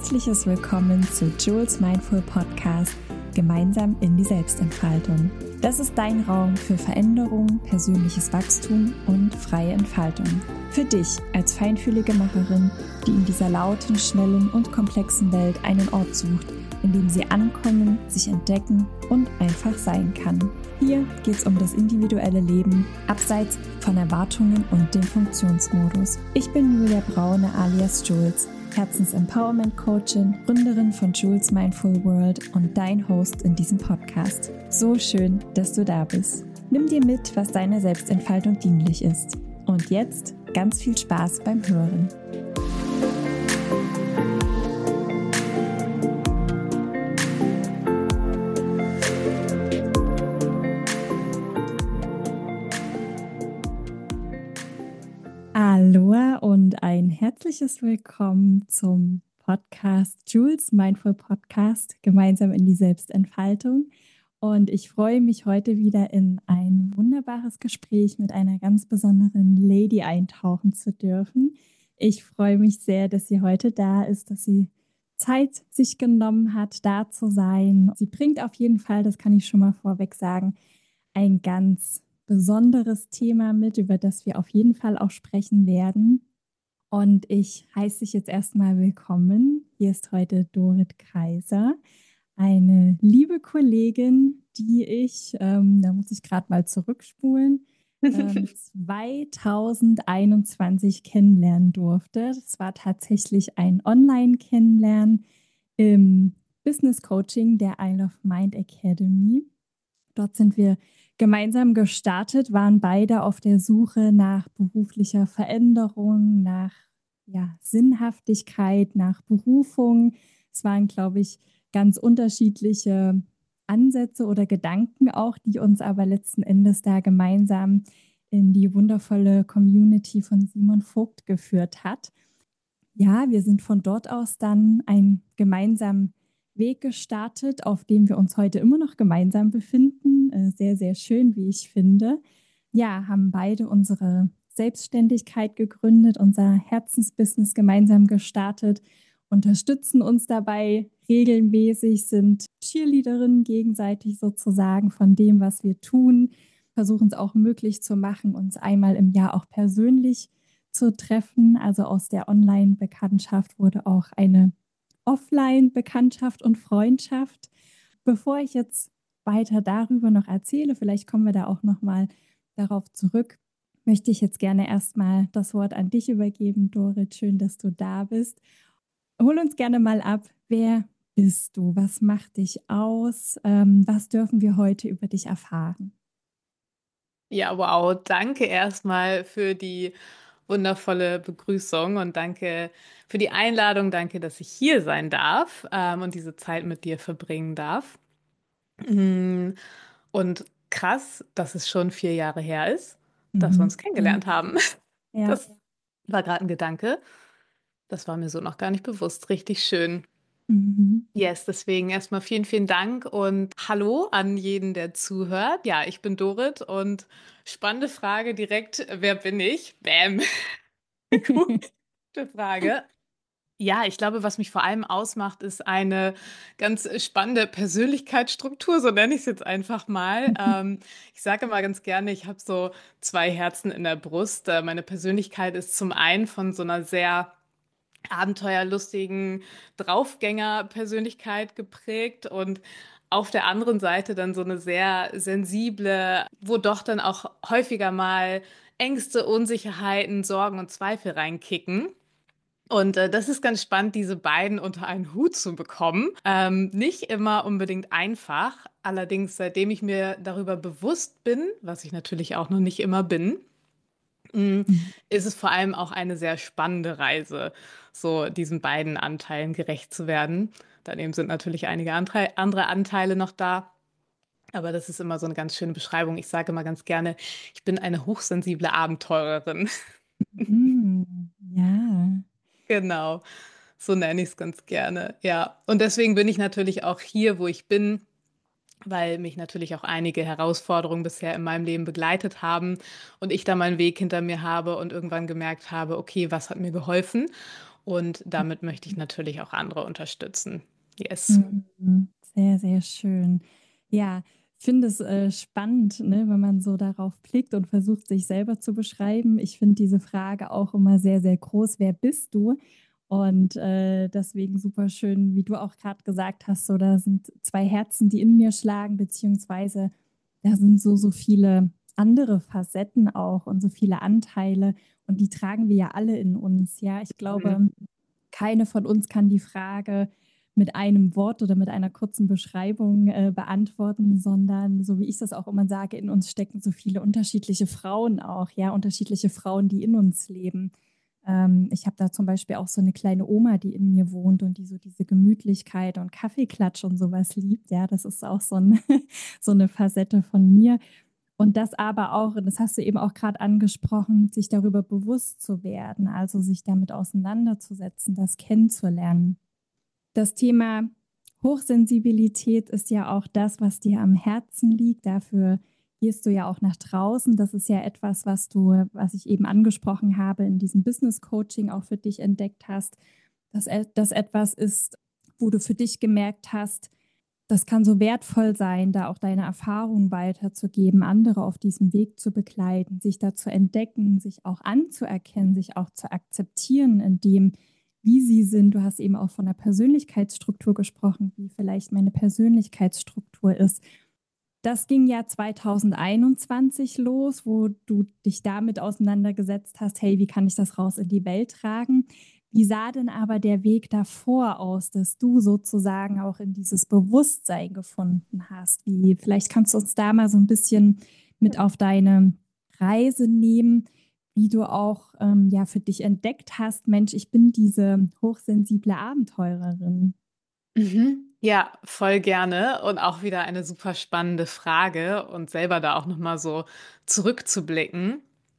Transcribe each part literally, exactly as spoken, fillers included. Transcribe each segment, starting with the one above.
herzliches Willkommen zu Jules Mindful Podcast, gemeinsam in die Selbstentfaltung. Das ist dein Raum für Veränderung, persönliches Wachstum und freie Entfaltung. Für dich als feinfühlige Macherin, die in dieser lauten, schnellen und komplexen Welt einen Ort sucht, in dem sie ankommen, sich entdecken und einfach sein kann. Hier geht es um das individuelle Leben, abseits von Erwartungen und dem Funktionsmodus. Ich bin Julia Braune alias Jules, Herzens-Empowerment-Coachin, Gründerin von Jules Mindful World und dein Host in diesem Podcast. So schön, dass du da bist. Nimm dir mit, was deiner Selbstentfaltung dienlich ist. Und jetzt ganz viel Spaß beim Hören. Aloha und ein herzliches Willkommen zum Podcast Jules Mindful Podcast, gemeinsam in die Selbstentfaltung. Und ich freue mich heute wieder in ein wunderbares Gespräch mit einer ganz besonderen Lady eintauchen zu dürfen. Ich freue mich sehr, dass sie heute da ist, dass sie Zeit sich genommen hat, da zu sein. Sie bringt auf jeden Fall, das kann ich schon mal vorweg sagen, ein ganz besonderes Thema mit, über das wir auf jeden Fall auch sprechen werden. Und ich heiße dich jetzt erstmal willkommen. Hier ist heute Dorit Kaiser, eine liebe Kollegin, die ich, ähm, da muss ich gerade mal zurückspulen, ähm, zwanzig einundzwanzig kennenlernen durfte. Das war tatsächlich ein Online-Kennenlernen im Business Coaching der Isle of Mind Academy. Dort sind wir gemeinsam gestartet, waren beide auf der Suche nach beruflicher Veränderung, nach ja, Sinnhaftigkeit, nach Berufung. Es waren, glaube ich, ganz unterschiedliche Ansätze oder Gedanken auch, die uns aber letzten Endes da gemeinsam in die wundervolle Community von Simon Vogt geführt hat. Ja, wir sind von dort aus dann einen gemeinsamen Weg gestartet, auf dem wir uns heute immer noch gemeinsam befinden. Sehr, sehr schön, wie ich finde. Ja, haben beide unsere Selbstständigkeit gegründet, unser Herzensbusiness gemeinsam gestartet, unterstützen uns dabei regelmäßig, sind Cheerleaderinnen gegenseitig sozusagen von dem, was wir tun, versuchen es auch möglich zu machen, uns einmal im Jahr auch persönlich zu treffen. Also aus der Online-Bekanntschaft wurde auch eine Offline-Bekanntschaft und Freundschaft. Bevor ich jetzt weiter darüber noch erzähle, vielleicht kommen wir da auch noch mal darauf zurück, möchte ich jetzt gerne erstmal das Wort an dich übergeben, Dorit. Schön, dass du da bist. Hol uns gerne mal ab, wer bist du? Was macht dich aus? Ähm, was dürfen wir heute über dich erfahren? Ja, wow, danke erstmal für die wundervolle Begrüßung und danke für die Einladung. Danke, dass ich hier sein darf ähm, und diese Zeit mit dir verbringen darf. Mm, Und krass, dass es schon vier Jahre her ist, dass wir Mhm. uns kennengelernt haben. Ja. Das war gerade ein Gedanke. Das war mir so noch gar nicht bewusst. Richtig schön. Mhm. Yes, deswegen erstmal vielen, vielen Dank und hallo an jeden, der zuhört. Ja, ich bin Dorit und spannende Frage direkt, wer bin ich? Bäm. Gute Frage. Ja, ich glaube, was mich vor allem ausmacht, ist eine ganz spannende Persönlichkeitsstruktur, so nenne ich es jetzt einfach mal. Ähm, ich sage immer ganz gerne, ich habe so zwei Herzen in der Brust. Äh, meine Persönlichkeit ist zum einen von so einer sehr abenteuerlustigen Draufgänger-Persönlichkeit geprägt und auf der anderen Seite dann so eine sehr sensible, wo doch dann auch häufiger mal Ängste, Unsicherheiten, Sorgen und Zweifel reinkicken. Und äh, das ist ganz spannend, diese beiden unter einen Hut zu bekommen. Ähm, nicht immer unbedingt einfach. Allerdings, seitdem ich mir darüber bewusst bin, was ich natürlich auch noch nicht immer bin, mh, ist es vor allem auch eine sehr spannende Reise, so diesen beiden Anteilen gerecht zu werden. Daneben sind natürlich einige andere, andere Anteile noch da. Aber das ist immer so eine ganz schöne Beschreibung. Ich sage immer ganz gerne, ich bin eine hochsensible Abenteurerin. Mhm. Ja. Genau. So nenne ich es ganz gerne. Ja. Und deswegen bin ich natürlich auch hier, wo ich bin, weil mich natürlich auch einige Herausforderungen bisher in meinem Leben begleitet haben und ich da meinen Weg hinter mir habe und irgendwann gemerkt habe, okay, was hat mir geholfen? Und damit möchte ich natürlich auch andere unterstützen. Yes. Mhm. Sehr, sehr schön. Ja, ich finde es äh, spannend, ne, wenn man so darauf blickt und versucht, sich selber zu beschreiben. Ich finde diese Frage auch immer sehr, sehr groß. Wer bist du? Und äh, deswegen super schön, wie du auch gerade gesagt hast, so da sind zwei Herzen, die in mir schlagen, beziehungsweise da sind so, so viele andere Facetten auch und so viele Anteile und die tragen wir ja alle in uns. Ja, ich Mhm. glaube, keine von uns kann die Frage mit einem Wort oder mit einer kurzen Beschreibung äh, beantworten, sondern so wie ich das auch immer sage, in uns stecken so viele unterschiedliche Frauen auch, ja, unterschiedliche Frauen, die in uns leben. Ähm, ich habe da zum Beispiel auch so eine kleine Oma, die in mir wohnt und die so diese Gemütlichkeit und Kaffeeklatsch und sowas liebt. Ja, das ist auch so, ein, so eine Facette von mir. Und das aber auch, das hast du eben auch gerade angesprochen, sich darüber bewusst zu werden, also sich damit auseinanderzusetzen, das kennenzulernen. Das Thema Hochsensibilität ist ja auch das, was dir am Herzen liegt. Dafür gehst du ja auch nach draußen. Das ist ja etwas, was du, was ich eben angesprochen habe, in diesem Business Coaching auch für dich entdeckt hast, dass das etwas ist, wo du für dich gemerkt hast, das kann so wertvoll sein, da auch deine Erfahrungen weiterzugeben, andere auf diesem Weg zu begleiten, sich da zu entdecken, sich auch anzuerkennen, sich auch zu akzeptieren in dem, wie sie sind. Du hast eben auch von der Persönlichkeitsstruktur gesprochen, wie vielleicht meine Persönlichkeitsstruktur ist. Das ging ja zwanzig einundzwanzig los, wo du dich damit auseinandergesetzt hast, hey, wie kann ich das raus in die Welt tragen? Wie sah denn aber der Weg davor aus, dass du sozusagen auch in dieses Bewusstsein gefunden hast? Wie, vielleicht kannst du uns da mal so ein bisschen mit auf deine Reise nehmen, wie du auch ähm, ja für dich entdeckt hast, Mensch, ich bin diese hochsensible Abenteurerin. Mhm. Ja, voll gerne und auch wieder eine super spannende Frage und selber da auch noch mal so zurückzublicken.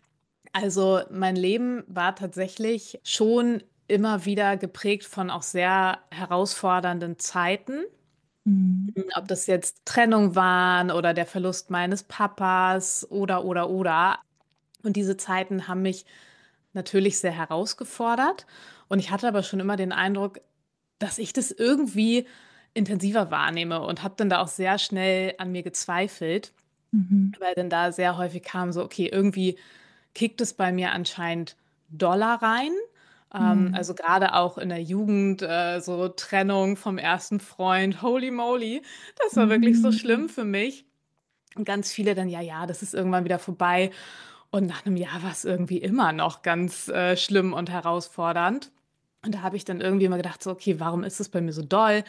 Also mein Leben war tatsächlich schon immer wieder geprägt von auch sehr herausfordernden Zeiten. Mhm. Ob das jetzt Trennung waren oder der Verlust meines Papas oder, oder, oder. Und diese Zeiten haben mich natürlich sehr herausgefordert. Und ich hatte aber schon immer den Eindruck, dass ich das irgendwie intensiver wahrnehme und habe dann da auch sehr schnell an mir gezweifelt, Mhm. weil dann da sehr häufig kam so, okay, irgendwie kickt es bei mir anscheinend doller rein. Ähm, Mhm. also gerade auch in der Jugend, äh, so Trennung vom ersten Freund, holy moly, das war wirklich so schlimm Mhm. für mich. Und ganz viele dann, ja, ja, das ist irgendwann wieder vorbei. Und nach einem Jahr war es irgendwie immer noch ganz äh, schlimm und herausfordernd. Und da habe ich dann irgendwie immer gedacht, so, okay, warum ist es bei mir so doll?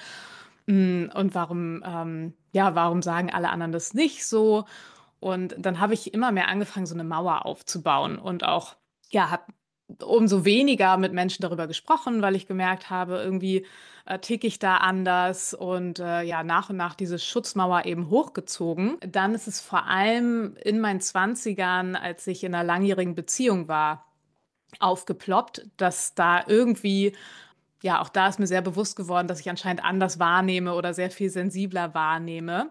Mm, Und warum, ähm, ja, warum sagen alle anderen das nicht so? Und dann habe ich immer mehr angefangen, so eine Mauer aufzubauen und auch, ja, habe umso weniger mit Menschen darüber gesprochen, weil ich gemerkt habe, irgendwie äh, ticke ich da anders und äh, ja, nach und nach diese Schutzmauer eben hochgezogen. Dann ist es vor allem in meinen Zwanzigern, als ich in einer langjährigen Beziehung war, aufgeploppt, dass da irgendwie, ja, auch da ist mir sehr bewusst geworden, dass ich anscheinend anders wahrnehme oder sehr viel sensibler wahrnehme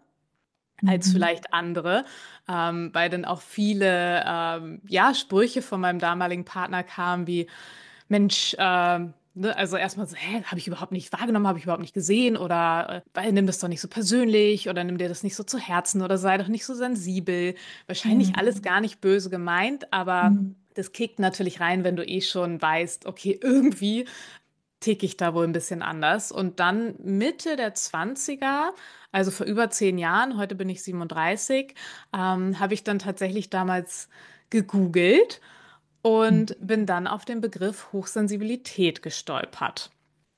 als Mhm. vielleicht andere, ähm, weil dann auch viele ähm, ja, Sprüche von meinem damaligen Partner kamen wie, Mensch, ähm, ne, also erstmal so, hä, habe ich überhaupt nicht wahrgenommen, habe ich überhaupt nicht gesehen oder äh, weil, nimm das doch nicht so persönlich oder nimm dir das nicht so zu Herzen oder sei doch nicht so sensibel. Wahrscheinlich Ja. alles gar nicht böse gemeint, aber Mhm. das kickt natürlich rein, wenn du eh schon weißt, okay, irgendwie ticke ich da wohl ein bisschen anders. Und dann Mitte der Zwanziger, also vor über zehn Jahren, heute bin ich siebenunddreißig, ähm, habe ich dann tatsächlich damals gegoogelt und bin dann auf den Begriff Hochsensibilität gestolpert.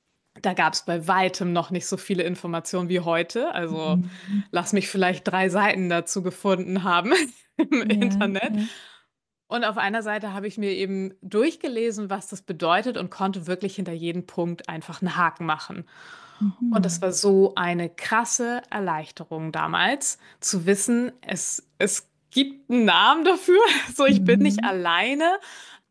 Da gab es bei weitem noch nicht so viele Informationen wie heute. Also Mhm. lass mich vielleicht drei Seiten dazu gefunden haben im Ja, Internet. ja. Und auf einer Seite habe ich mir eben durchgelesen, was das bedeutet und konnte wirklich hinter jedem Punkt einfach einen Haken machen. Und das Mhm. war so eine krasse Erleichterung damals, zu wissen, es, es gibt einen Namen dafür. So, ich bin nicht Mhm. alleine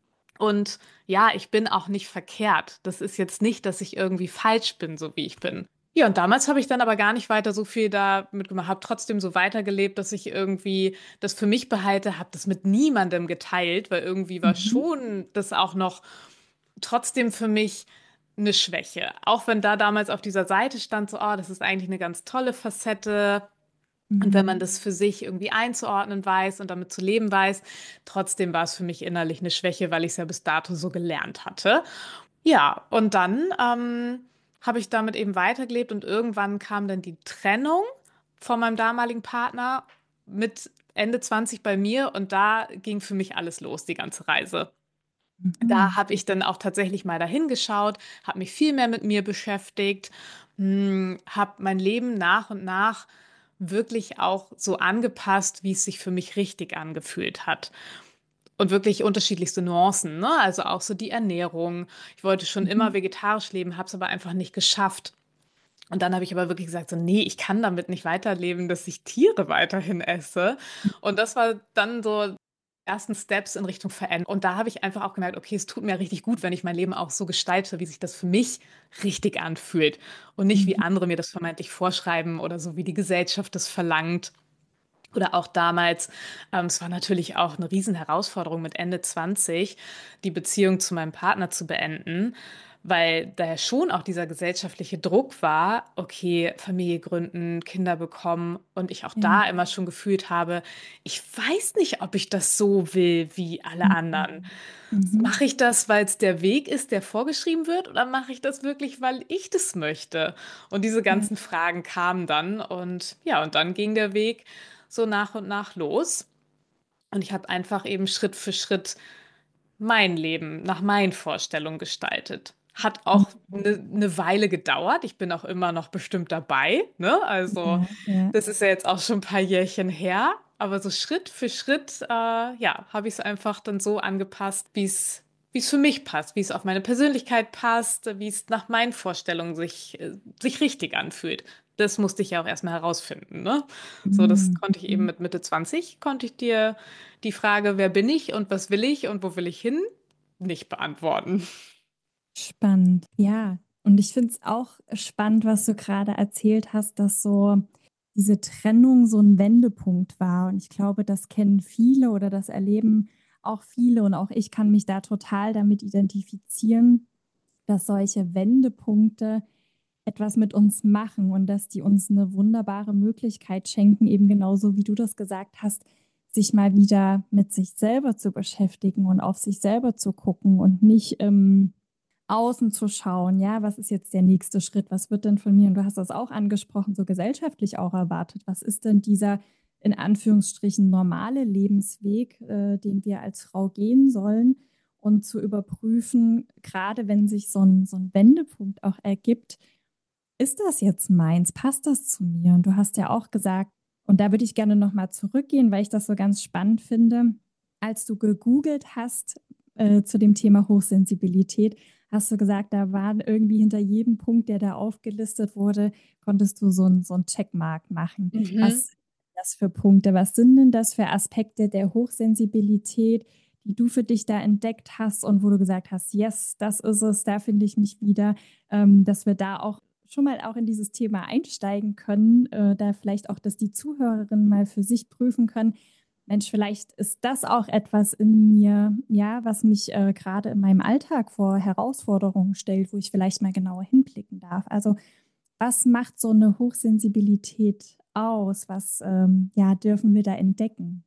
und ja, ich bin auch nicht verkehrt. Das ist jetzt nicht, dass ich irgendwie falsch bin, so wie ich bin. Ja, und damals habe ich dann aber gar nicht weiter so viel damit gemacht, habe trotzdem so weitergelebt, dass ich irgendwie das für mich behalte, habe das mit niemandem geteilt, weil irgendwie war Mhm. schon das auch noch trotzdem für mich eine Schwäche. Auch wenn da damals auf dieser Seite stand, so, oh, das ist eigentlich eine ganz tolle Facette. Und wenn man Mhm. das für sich irgendwie einzuordnen weiß und damit zu leben weiß, trotzdem war es für mich innerlich eine Schwäche, weil ich es ja bis dato so gelernt hatte. Ja, und dann ähm, habe ich damit eben weitergelebt und irgendwann kam dann die Trennung von meinem damaligen Partner mit Ende zwanzig bei mir und da ging für mich alles los, die ganze Reise. Da Mhm. habe ich dann auch tatsächlich mal dahin geschaut, habe mich viel mehr mit mir beschäftigt, habe mein Leben nach und nach wirklich auch so angepasst, wie es sich für mich richtig angefühlt hat. Und wirklich unterschiedlichste Nuancen, ne? Also auch so die Ernährung. Ich wollte schon immer Mhm. vegetarisch leben, habe es aber einfach nicht geschafft. Und dann habe ich aber wirklich gesagt, so, nee, ich kann damit nicht weiterleben, dass ich Tiere weiterhin esse. Und das war dann so ersten Steps in Richtung Veränderung. Und da habe ich einfach auch gemerkt, okay, es tut mir richtig gut, wenn ich mein Leben auch so gestalte, wie sich das für mich richtig anfühlt. Und nicht, wie Mhm. andere mir das vermeintlich vorschreiben oder so, wie die Gesellschaft das verlangt. Oder auch damals, ähm, es war natürlich auch eine Riesenherausforderung mit Ende zwanzig, die Beziehung zu meinem Partner zu beenden, weil da ja schon auch dieser gesellschaftliche Druck war, okay, Familie gründen, Kinder bekommen und ich auch Ja. da immer schon gefühlt habe, ich weiß nicht, ob ich das so will wie alle anderen. Mhm. Mhm. Mache ich das, weil es der Weg ist, der vorgeschrieben wird, oder mache ich das wirklich, weil ich das möchte? Und diese Ja. ganzen Fragen kamen dann und ja, und dann ging der Weg so nach und nach los. Und ich habe einfach eben Schritt für Schritt mein Leben nach meinen Vorstellungen gestaltet. Hat auch Mhm. eine ne Weile gedauert. Ich bin auch immer noch bestimmt dabei, ne? Also, Ja. Ja. das ist ja jetzt auch schon ein paar Jährchen her. Aber so Schritt für Schritt, äh, ja, habe ich es einfach dann so angepasst, wie es, wie es für mich passt, wie es auf meine Persönlichkeit passt, wie es nach meinen Vorstellungen sich, äh, sich richtig anfühlt. Das musste ich ja auch erstmal herausfinden, ne? So, das Mhm. konnte ich eben Mhm. mit Mitte zwanzig, konnte ich dir die Frage, wer bin ich und was will ich und wo will ich hin, nicht beantworten. Spannend, ja. Und ich finde es auch spannend, was du gerade erzählt hast, dass so diese Trennung so ein Wendepunkt war. Und ich glaube, das kennen viele oder das erleben auch viele und auch ich kann mich da total damit identifizieren, dass solche Wendepunkte etwas mit uns machen und dass die uns eine wunderbare Möglichkeit schenken, eben genauso wie du das gesagt hast, sich mal wieder mit sich selber zu beschäftigen und auf sich selber zu gucken und nicht ähm, außen zu schauen, ja, was ist jetzt der nächste Schritt? Was wird denn von mir? Und du hast das auch angesprochen, so gesellschaftlich auch erwartet. Was ist denn dieser in Anführungsstrichen normale Lebensweg, äh, den wir als Frau gehen sollen? Und zu überprüfen, gerade wenn sich so ein, so ein Wendepunkt auch ergibt, ist das jetzt meins? Passt das zu mir? Und du hast ja auch gesagt, und da würde ich gerne nochmal zurückgehen, weil ich das so ganz spannend finde, als du gegoogelt hast äh, zu dem Thema Hochsensibilität, hast du gesagt, da waren irgendwie hinter jedem Punkt, der da aufgelistet wurde, konntest du so ein, so ein Checkmark machen. Mhm. Was sind das für Punkte? Was sind denn das für Aspekte der Hochsensibilität, die du für dich da entdeckt hast und wo du gesagt hast, yes, das ist es, da finde ich mich wieder, ähm, dass wir da auch schon mal auch in dieses Thema einsteigen können, äh, da vielleicht auch, dass die Zuhörerinnen mal für sich prüfen können, Mensch, vielleicht ist das auch etwas in mir, ja, was mich äh, gerade in meinem Alltag vor Herausforderungen stellt, wo ich vielleicht mal genauer hinblicken darf. Also was macht so eine Hochsensibilität aus? Was ähm, ja, dürfen wir da entdecken?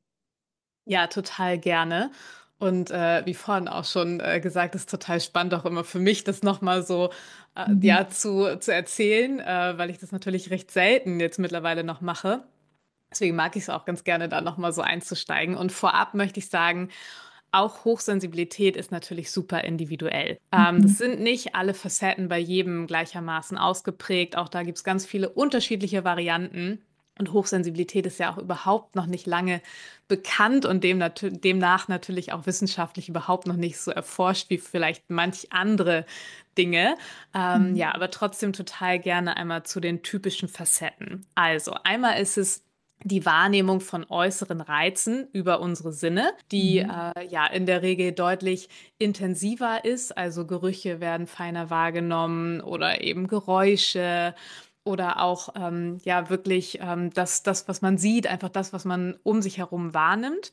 Ja, total gerne. Und äh, wie vorhin auch schon äh, gesagt, ist total spannend auch immer für mich, das nochmal so äh, Mhm. ja, zu, zu erzählen, äh, weil ich das natürlich recht selten jetzt mittlerweile noch mache. Deswegen mag ich es auch ganz gerne, da nochmal so einzusteigen. Und vorab möchte ich sagen, auch Hochsensibilität ist natürlich super individuell. Ähm, Mhm. das sind nicht alle Facetten bei jedem gleichermaßen ausgeprägt. Auch da gibt es ganz viele unterschiedliche Varianten. Und Hochsensibilität ist ja auch überhaupt noch nicht lange bekannt und dem natu demnach natürlich auch wissenschaftlich überhaupt noch nicht so erforscht wie vielleicht manch andere Dinge. Ähm, Mhm. ja, aber trotzdem total gerne einmal zu den typischen Facetten. Also einmal ist es die Wahrnehmung von äußeren Reizen über unsere Sinne, die Mhm. äh, ja in der Regel deutlich intensiver ist. Also Gerüche werden feiner wahrgenommen oder eben Geräusche oder auch ähm, ja wirklich ähm, das, das, was man sieht, einfach das, was man um sich herum wahrnimmt.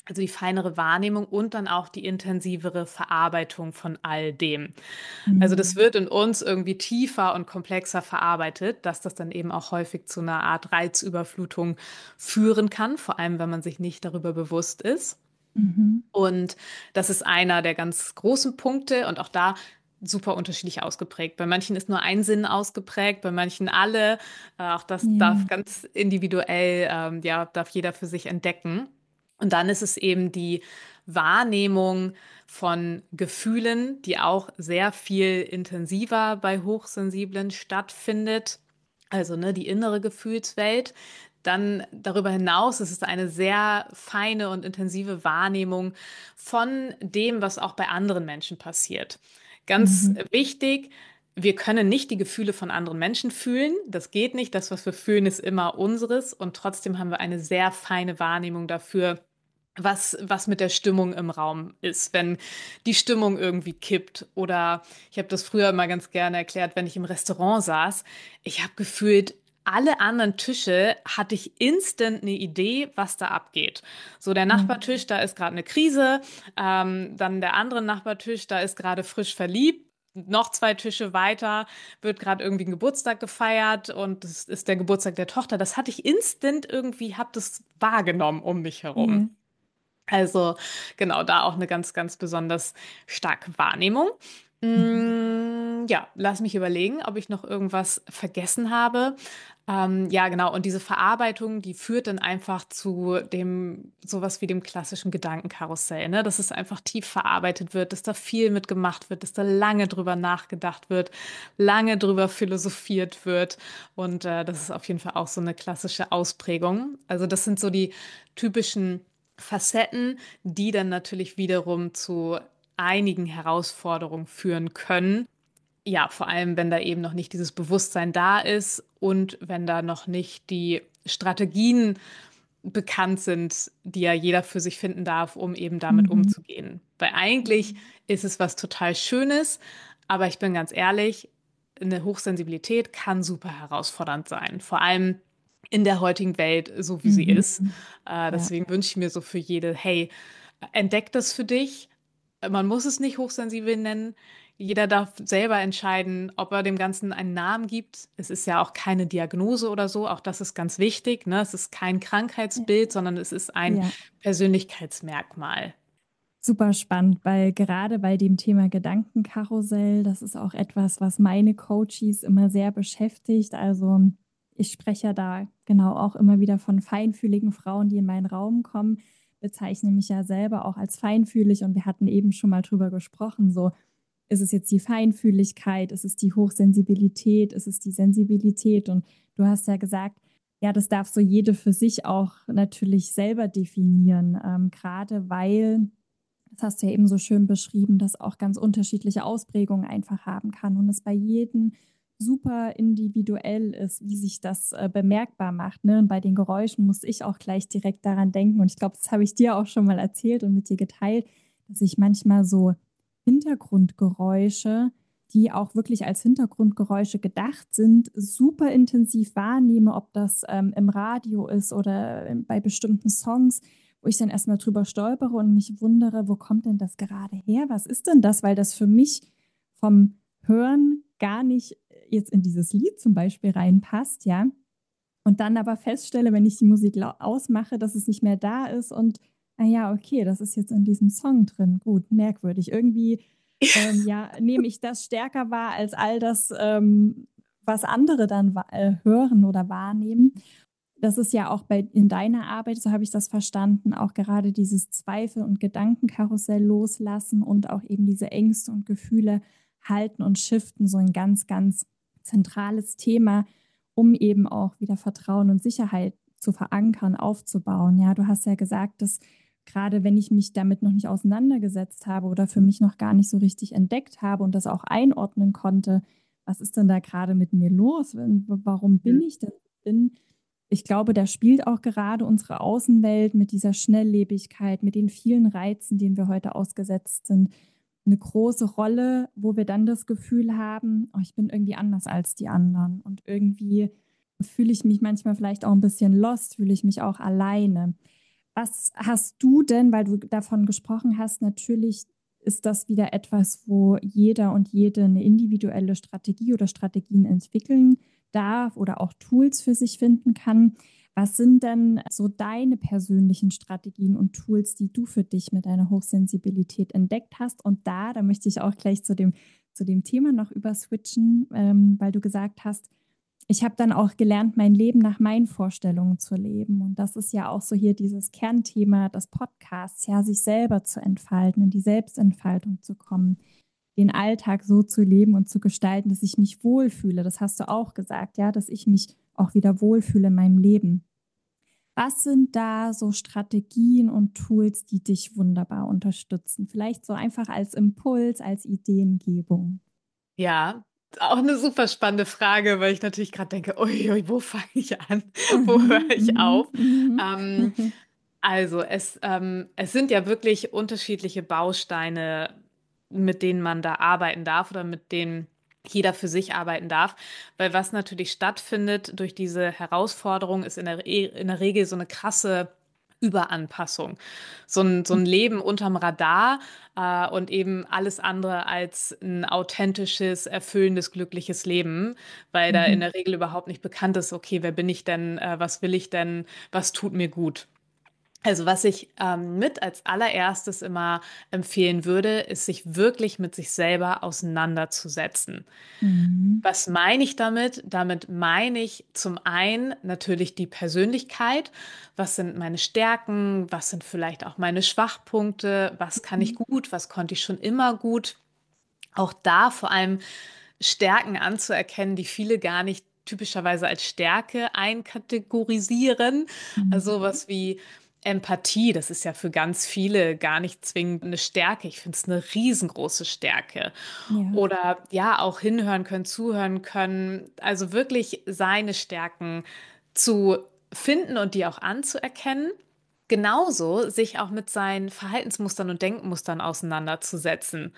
Also die feinere Wahrnehmung und dann auch die intensivere Verarbeitung von all dem. Also das Mhm. wird in uns irgendwie tiefer und komplexer verarbeitet, dass das dann eben auch häufig zu einer Art Reizüberflutung führen kann, vor allem wenn man sich nicht darüber bewusst ist. Mhm. Und das ist einer der ganz großen Punkte und auch da super unterschiedlich ausgeprägt. Bei manchen ist nur ein Sinn ausgeprägt, bei manchen alle. Äh, auch das darf Ja. ganz individuell, ähm, ja, darf jeder für sich entdecken. Und dann ist es eben die Wahrnehmung von Gefühlen, die auch sehr viel intensiver bei Hochsensiblen stattfindet. Also, ne, die innere Gefühlswelt. Dann darüber hinaus ist es eine sehr feine und intensive Wahrnehmung von dem, was auch bei anderen Menschen passiert. Ganz Mhm. wichtig, wir können nicht die Gefühle von anderen Menschen fühlen. Das geht nicht. Das, was wir fühlen, ist immer unseres. Und trotzdem haben wir eine sehr feine Wahrnehmung dafür, was, was mit der Stimmung im Raum ist, wenn die Stimmung irgendwie kippt. Oder ich habe das früher mal ganz gerne erklärt, wenn ich im Restaurant saß. Ich habe gefühlt, alle anderen Tische hatte ich instant eine Idee, was da abgeht. So, der Ja. Nachbartisch, da ist gerade eine Krise. Ähm, dann der andere Nachbartisch, da ist gerade frisch verliebt. Noch zwei Tische weiter wird gerade irgendwie ein Geburtstag gefeiert und das ist der Geburtstag der Tochter. Das hatte ich instant irgendwie, habe das wahrgenommen um mich herum. Ja. Also genau, da auch eine ganz, ganz besonders starke Wahrnehmung. Mhm. Mm, ja, lass mich überlegen, ob ich noch irgendwas vergessen habe. Ähm, ja, genau. Und diese Verarbeitung, die führt dann einfach zu dem, sowas wie dem klassischen Gedankenkarussell, ne? Dass es einfach tief verarbeitet wird, dass da viel mitgemacht wird, dass da lange drüber nachgedacht wird, lange drüber philosophiert wird. Und äh, das ist auf jeden Fall auch so eine klassische Ausprägung. Also das sind so die typischen Facetten, die dann natürlich wiederum zu einigen Herausforderungen führen können. Ja, vor allem, wenn da eben noch nicht dieses Bewusstsein da ist und wenn da noch nicht die Strategien bekannt sind, die ja jeder für sich finden darf, um eben damit Mhm. umzugehen. Weil eigentlich ist es was total Schönes, aber ich bin ganz ehrlich, eine Hochsensibilität kann super herausfordernd sein. Vor allem in der heutigen Welt, so wie sie ist. Mhm. Äh, Ja. deswegen wünsche ich mir so für jede, hey, entdeck das für dich. Man muss es nicht hochsensibel nennen. Jeder darf selber entscheiden, ob er dem Ganzen einen Namen gibt. Es ist ja auch keine Diagnose oder so. Auch das ist ganz wichtig, ne? Es ist kein Krankheitsbild, sondern es ist ein Ja. Persönlichkeitsmerkmal. Super spannend, weil gerade bei dem Thema Gedankenkarussell, das ist auch etwas, was meine Coaches immer sehr beschäftigt. Also ich spreche ja da genau auch immer wieder von feinfühligen Frauen, die in meinen Raum kommen, bezeichne mich ja selber auch als feinfühlig und wir hatten eben schon mal drüber gesprochen, so ist es jetzt die Feinfühligkeit, ist es die Hochsensibilität, ist es die Sensibilität und du hast ja gesagt, ja, das darf so jede für sich auch natürlich selber definieren, ähm, gerade weil das hast du ja eben so schön beschrieben, dass auch ganz unterschiedliche Ausprägungen einfach haben kann und es bei jedem super individuell ist, wie sich das äh, bemerkbar macht. Ne? Und bei den Geräuschen muss ich auch gleich direkt daran denken. Und ich glaube, das habe ich dir auch schon mal erzählt und mit dir geteilt, dass ich manchmal so Hintergrundgeräusche, die auch wirklich als Hintergrundgeräusche gedacht sind, super intensiv wahrnehme, ob das ähm, im Radio ist oder äh, bei bestimmten Songs, wo ich dann erstmal drüber stolpere und mich wundere, wo kommt denn das gerade her? Was ist denn das? Weil das für mich vom Hören gar nicht jetzt in dieses Lied zum Beispiel reinpasst, ja. Und dann aber feststelle, wenn ich die Musik ausmache, dass es nicht mehr da ist und, ah ja, okay, das ist jetzt in diesem Song drin. Gut, merkwürdig. Irgendwie, ähm, ja, nehme ich das stärker wahr als all das, ähm, was andere dann äh, hören oder wahrnehmen. Das ist ja auch bei in deiner Arbeit, so habe ich das verstanden, auch gerade dieses Zweifel und Gedankenkarussell loslassen und auch eben diese Ängste und Gefühle halten und shiften, so ein ganz, ganz zentrales Thema, um eben auch wieder Vertrauen und Sicherheit zu verankern, aufzubauen. Ja, du hast ja gesagt, dass gerade wenn ich mich damit noch nicht auseinandergesetzt habe oder für mich noch gar nicht so richtig entdeckt habe und das auch einordnen konnte, was ist denn da gerade mit mir los? Warum bin ich denn bin? Ich glaube, da spielt auch gerade unsere Außenwelt mit dieser Schnelllebigkeit, mit den vielen Reizen, denen wir heute ausgesetzt sind, eine große Rolle, wo wir dann das Gefühl haben, oh, ich bin irgendwie anders als die anderen und irgendwie fühle ich mich manchmal vielleicht auch ein bisschen lost, fühle ich mich auch alleine. Was hast du denn, weil du davon gesprochen hast, natürlich ist das wieder etwas, wo jeder und jede eine individuelle Strategie oder Strategien entwickeln darf oder auch Tools für sich finden kann. Was sind denn so deine persönlichen Strategien und Tools, die du für dich mit deiner Hochsensibilität entdeckt hast? Und da, da möchte ich auch gleich zu dem, zu dem Thema noch überswitchen, ähm, weil du gesagt hast, ich habe dann auch gelernt, mein Leben nach meinen Vorstellungen zu leben. Und das ist ja auch so hier dieses Kernthema des Podcasts, ja, sich selber zu entfalten, in die Selbstentfaltung zu kommen, den Alltag so zu leben und zu gestalten, dass ich mich wohlfühle. Das hast du auch gesagt, ja, dass ich mich auch wieder wohlfühle in meinem Leben. Was sind da so Strategien und Tools, die dich wunderbar unterstützen? Vielleicht so einfach als Impuls, als Ideengebung. Ja, auch eine super spannende Frage, weil ich natürlich gerade denke, ui, ui, wo fange ich an? Wo höre Mhm, ich mhm, auf? mhm. Ähm, also es, ähm, es sind ja wirklich unterschiedliche Bausteine, mit denen man da arbeiten darf oder mit denen jeder für sich arbeiten darf. Weil was natürlich stattfindet durch diese Herausforderung, ist in der, Re in der Regel so eine krasse Überanpassung. So ein, so ein Leben unterm Radar äh, und eben alles andere als ein authentisches, erfüllendes, glückliches Leben, weil da in Mhm. der Regel überhaupt nicht bekannt ist, okay, wer bin ich denn, äh, was will ich denn, was tut mir gut. Also was ich ähm, mit als allererstes immer empfehlen würde, ist sich wirklich mit sich selber auseinanderzusetzen. Mhm. Was meine ich damit? Damit meine ich zum einen natürlich die Persönlichkeit. Was sind meine Stärken? Was sind vielleicht auch meine Schwachpunkte? Was kann ich Mhm. gut? Was konnte ich schon immer gut? Auch da vor allem Stärken anzuerkennen, die viele gar nicht typischerweise als Stärke einkategorisieren. Also Mhm. was wie Empathie, das ist ja für ganz viele gar nicht zwingend eine Stärke. Ich finde es eine riesengroße Stärke. Ja. Oder ja, auch hinhören können, zuhören können. Also wirklich seine Stärken zu finden und die auch anzuerkennen. Genauso sich auch mit seinen Verhaltensmustern und Denkmustern auseinanderzusetzen.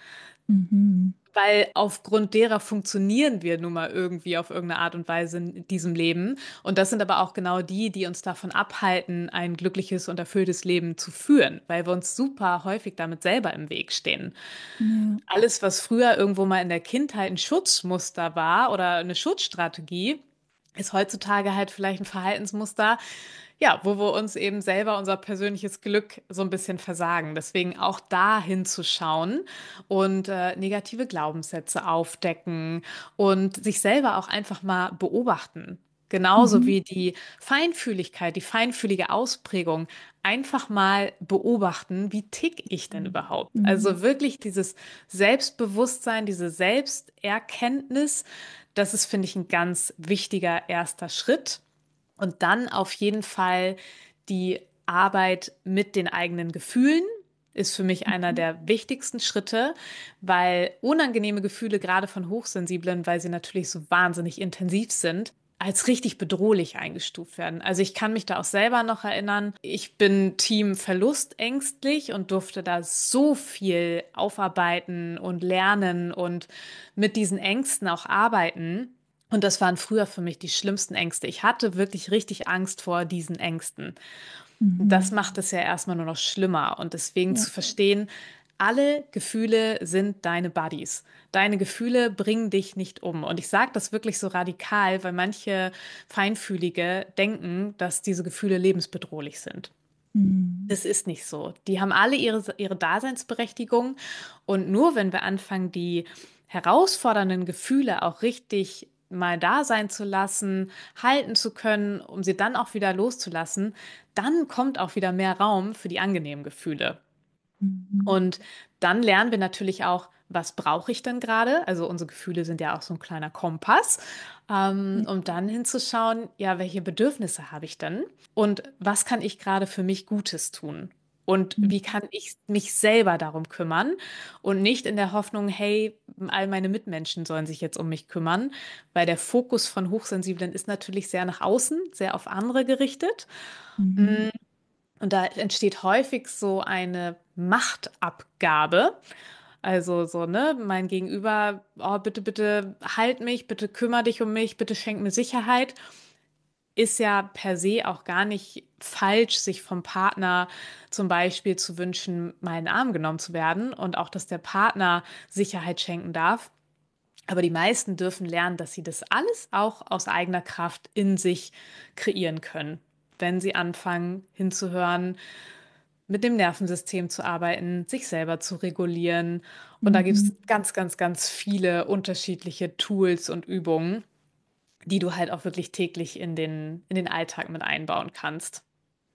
Mhm. Weil aufgrund derer funktionieren wir nun mal irgendwie auf irgendeine Art und Weise in diesem Leben. Und das sind aber auch genau die, die uns davon abhalten, ein glückliches und erfülltes Leben zu führen, weil wir uns super häufig damit selber im Weg stehen. Ja. Alles, was früher irgendwo mal in der Kindheit ein Schutzmuster war oder eine Schutzstrategie, ist heutzutage halt vielleicht ein Verhaltensmuster, ja, wo wir uns eben selber unser persönliches Glück so ein bisschen versagen. Deswegen auch da hinzuschauen und äh, negative Glaubenssätze aufdecken und sich selber auch einfach mal beobachten. Genauso Mhm. wie die Feinfühligkeit, die feinfühlige Ausprägung. Einfach mal beobachten, wie tick ich denn überhaupt? Mhm. Also wirklich dieses Selbstbewusstsein, diese Selbsterkenntnis, das ist, finde ich, ein ganz wichtiger erster Schritt. Und dann auf jeden Fall die Arbeit mit den eigenen Gefühlen ist für mich einer Mhm. der wichtigsten Schritte, weil unangenehme Gefühle, gerade von Hochsensiblen, weil sie natürlich so wahnsinnig intensiv sind, als richtig bedrohlich eingestuft werden. Also ich kann mich da auch selber noch erinnern, ich bin Team verlustängstlich und durfte da so viel aufarbeiten und lernen und mit diesen Ängsten auch arbeiten. Und das waren früher für mich die schlimmsten Ängste. Ich hatte wirklich richtig Angst vor diesen Ängsten. Und das Mhm. macht es ja erstmal nur noch schlimmer. Und deswegen Ja. zu verstehen, alle Gefühle sind deine Buddies. Deine Gefühle bringen dich nicht um. Und ich sage das wirklich so radikal, weil manche Feinfühlige denken, dass diese Gefühle lebensbedrohlich sind. Mhm. Das ist nicht so. Die haben alle ihre, ihre Daseinsberechtigung. Und nur wenn wir anfangen, die herausfordernden Gefühle auch richtig mal da sein zu lassen, halten zu können, um sie dann auch wieder loszulassen, dann kommt auch wieder mehr Raum für die angenehmen Gefühle. Mhm. Und dann lernen wir natürlich auch, was brauche ich denn gerade? Also unsere Gefühle sind ja auch so ein kleiner Kompass, ähm, Ja. um dann hinzuschauen, ja, welche Bedürfnisse habe ich denn? Und was kann ich gerade für mich Gutes tun? Und wie Mhm. kann ich mich selber darum kümmern und nicht in der Hoffnung, hey, all meine Mitmenschen sollen sich jetzt um mich kümmern, weil der Fokus von Hochsensiblen ist natürlich sehr nach außen, sehr auf andere gerichtet. Mhm. Mm, und da entsteht häufig so eine Machtabgabe. Also so, ne, mein Gegenüber, oh, bitte, bitte halt mich, bitte kümmere dich um mich, bitte schenk mir Sicherheit. ist ja per se auch gar nicht falsch, sich vom Partner zum Beispiel zu wünschen, mal in den Arm genommen zu werden und auch, dass der Partner Sicherheit schenken darf. Aber die meisten dürfen lernen, dass sie das alles auch aus eigener Kraft in sich kreieren können, wenn sie anfangen hinzuhören, mit dem Nervensystem zu arbeiten, sich selber zu regulieren. Und da gibt Mhm. es ganz, ganz, ganz viele unterschiedliche Tools und Übungen, die du halt auch wirklich täglich in den, in den Alltag mit einbauen kannst.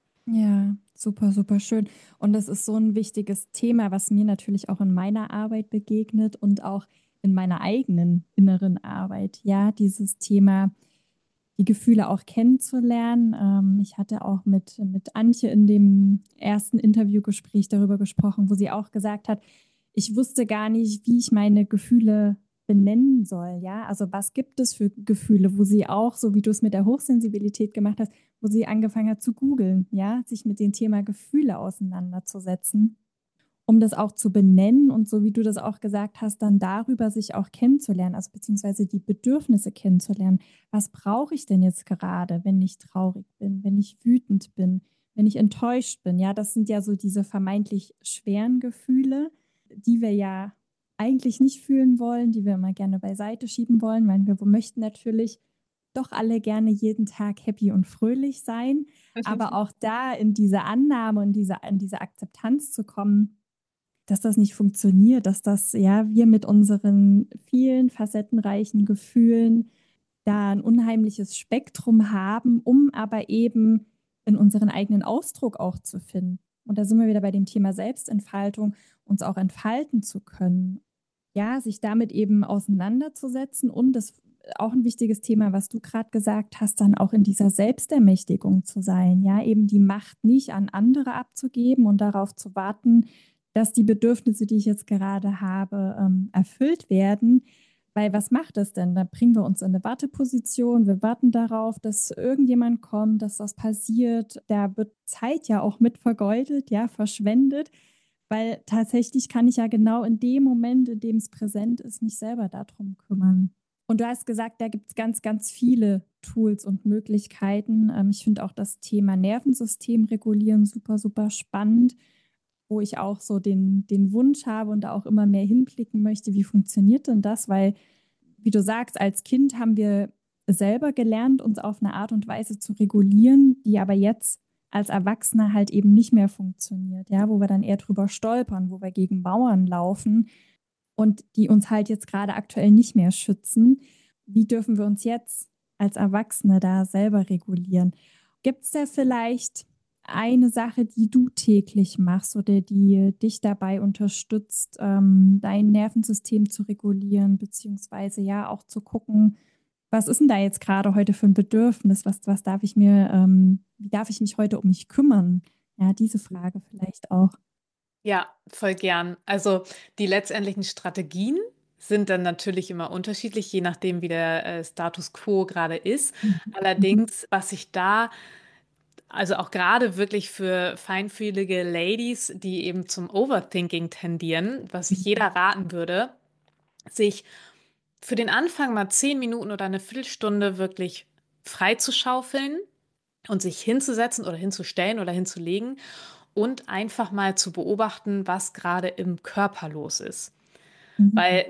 Ja, super, super schön. Und das ist so ein wichtiges Thema, was mir natürlich auch in meiner Arbeit begegnet und auch in meiner eigenen inneren Arbeit. Ja, dieses Thema, die Gefühle auch kennenzulernen. Ähm, ich hatte auch mit, mit Antje in dem ersten Interviewgespräch darüber gesprochen, wo sie auch gesagt hat, ich wusste gar nicht, wie ich meine Gefühle benennen soll. Ja, also was gibt es für Gefühle, wo sie auch, so wie du es mit der Hochsensibilität gemacht hast, wo sie angefangen hat zu googeln, ja, sich mit dem Thema Gefühle auseinanderzusetzen, um das auch zu benennen und so wie du das auch gesagt hast, dann darüber sich auch kennenzulernen, also beziehungsweise die Bedürfnisse kennenzulernen. Was brauche ich denn jetzt gerade, wenn ich traurig bin, wenn ich wütend bin, wenn ich enttäuscht bin? Ja, das sind ja so diese vermeintlich schweren Gefühle, die wir ja eigentlich nicht fühlen wollen, die wir immer gerne beiseite schieben wollen, weil wir möchten natürlich doch alle gerne jeden Tag happy und fröhlich sein, aber auch da in diese Annahme und diese, in diese Akzeptanz zu kommen, dass das nicht funktioniert, dass das, ja, wir mit unseren vielen facettenreichen Gefühlen da ein unheimliches Spektrum haben, um aber eben in unseren eigenen Ausdruck auch zu finden. Und da sind wir wieder bei dem Thema Selbstentfaltung, uns auch entfalten zu können. Ja, sich damit eben auseinanderzusetzen und das auch ein wichtiges Thema, was du gerade gesagt hast, dann auch in dieser Selbstermächtigung zu sein. Ja, eben die Macht nicht an andere abzugeben und darauf zu warten, dass die Bedürfnisse, die ich jetzt gerade habe, ähm, erfüllt werden. Weil was macht das denn? Da bringen wir uns in eine Warteposition, wir warten darauf, dass irgendjemand kommt, dass das passiert. Da wird Zeit ja auch mit vergeudet, ja, verschwendet, weil tatsächlich kann ich ja genau in dem Moment, in dem es präsent ist, mich selber darum kümmern. Und du hast gesagt, da gibt es ganz, ganz viele Tools und Möglichkeiten. Ähm, ich finde auch das Thema Nervensystem regulieren super, super spannend, wo ich auch so den, den Wunsch habe und da auch immer mehr hinblicken möchte, wie funktioniert denn das? Weil, wie du sagst, als Kind haben wir selber gelernt, uns auf eine Art und Weise zu regulieren, die aber jetzt als Erwachsene halt eben nicht mehr funktioniert, ja, wo wir dann eher drüber stolpern, wo wir gegen Mauern laufen und die uns halt jetzt gerade aktuell nicht mehr schützen. Wie dürfen wir uns jetzt als Erwachsene da selber regulieren? Gibt es da vielleicht eine Sache, die du täglich machst oder die dich dabei unterstützt, ähm, dein Nervensystem zu regulieren, beziehungsweise ja auch zu gucken, was ist denn da jetzt gerade heute für ein Bedürfnis? Was, was darf ich mir, ähm, wie darf ich mich heute um mich kümmern? Ja, diese Frage vielleicht auch. Ja, voll gern. Also die letztendlichen Strategien sind dann natürlich immer unterschiedlich, je nachdem, wie der äh, Status quo gerade ist. Mhm. Allerdings, was ich da, also auch gerade wirklich für feinfühlige Ladies, die eben zum Overthinking tendieren, was ich jeder raten würde, sich für den Anfang mal zehn Minuten oder eine Viertelstunde wirklich freizuschaufeln und sich hinzusetzen oder hinzustellen oder hinzulegen und einfach mal zu beobachten, was gerade im Körper los ist. Mhm. Weil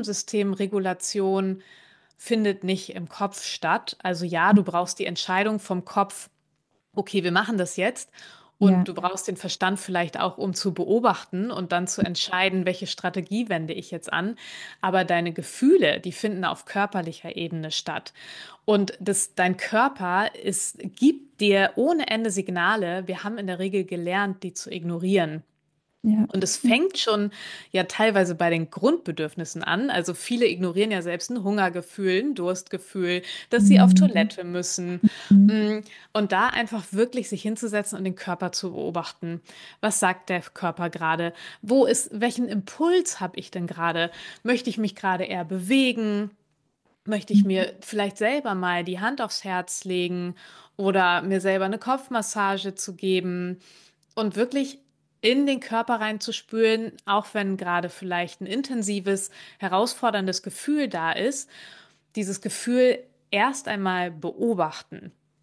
Nervensystemregulation findet nicht im Kopf statt. Also ja, du brauchst die Entscheidung vom Kopf, okay, wir machen das jetzt. Und Ja, du brauchst den Verstand vielleicht auch, um zu beobachten und dann zu entscheiden, welche Strategie wende ich jetzt an. Aber deine Gefühle, die finden auf körperlicher Ebene statt. Und das, dein Körper ist, gibt dir ohne Ende Signale. Wir haben in der Regel gelernt, die zu ignorieren. ja, Und es ja. fängt schon ja teilweise bei den Grundbedürfnissen an. Also viele ignorieren ja selbst ein Hungergefühl, ein Durstgefühl, dass sie auf Mhm. Toilette müssen. Mhm. Mm, Und da einfach wirklich sich hinzusetzen und den Körper zu beobachten. Was sagt der Körper gerade? Wo ist, welchen Impuls habe ich denn gerade? Möchte ich mich gerade eher bewegen? Möchte ich Mhm. mir vielleicht selber mal die Hand aufs Herz legen oder mir selber eine Kopfmassage zu geben? Und wirklich in den Körper reinzuspüren, auch wenn gerade vielleicht ein intensives, herausforderndes Gefühl da ist, dieses Gefühl erst einmal beobachten.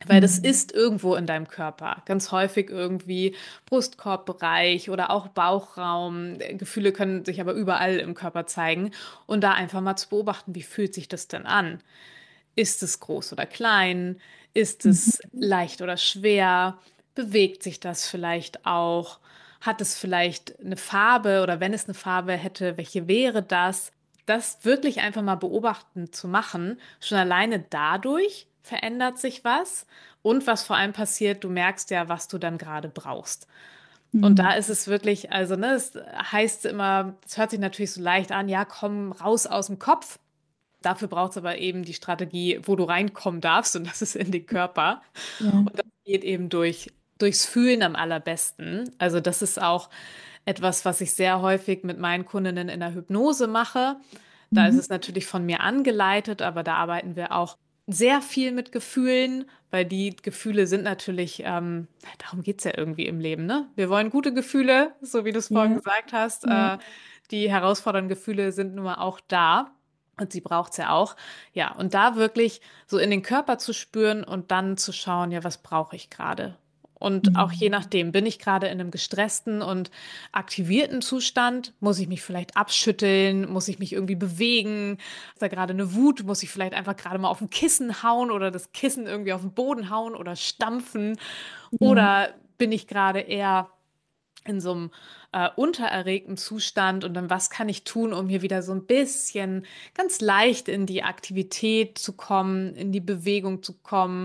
Weil das Mhm. ist irgendwo in deinem Körper, ganz häufig irgendwie Brustkorbbereich oder auch Bauchraum. Gefühle können sich aber überall im Körper zeigen. Und da einfach mal zu beobachten, wie fühlt sich das denn an? Ist es groß oder klein? Ist es Mhm. leicht oder schwer? Bewegt sich das vielleicht auch? Hat es vielleicht eine Farbe oder wenn es eine Farbe hätte, welche wäre das? Das wirklich einfach mal beobachten zu machen, schon alleine dadurch verändert sich was. Und was vor allem passiert, du merkst ja, was du dann gerade brauchst. Und da Mhm. ist es wirklich, also, ne, es heißt immer, es hört sich natürlich so leicht an, ja, komm raus aus dem Kopf. Dafür braucht es aber eben die Strategie, wo du reinkommen darfst, und das ist in den Körper. Ja. Und das geht eben durch, durchs Fühlen am allerbesten. Also das ist auch etwas, was ich sehr häufig mit meinen Kundinnen in der Hypnose mache. Da ist Mhm. es natürlich von mir angeleitet, aber da arbeiten wir auch sehr viel mit Gefühlen, weil die Gefühle sind natürlich, ähm, darum geht es ja irgendwie im Leben, ne? Wir wollen gute Gefühle, so wie du es vorhin Ja. gesagt hast. Ja. Äh, die herausfordernden Gefühle sind nun mal auch da. Und sie braucht es ja auch. Ja, und da wirklich so in den Körper zu spüren und dann zu schauen, ja, was brauche ich gerade? Und auch je Mhm. nachdem, bin ich gerade in einem gestressten und aktivierten Zustand? Muss ich mich vielleicht abschütteln? Muss ich mich irgendwie bewegen? Ist da gerade eine Wut? Muss ich vielleicht einfach gerade mal auf ein Kissen hauen oder das Kissen irgendwie auf den Boden hauen oder stampfen? Ja. Oder bin ich gerade eher in so einem äh, untererregten Zustand und dann was kann ich tun, um hier wieder so ein bisschen ganz leicht in die Aktivität zu kommen, in die Bewegung zu kommen,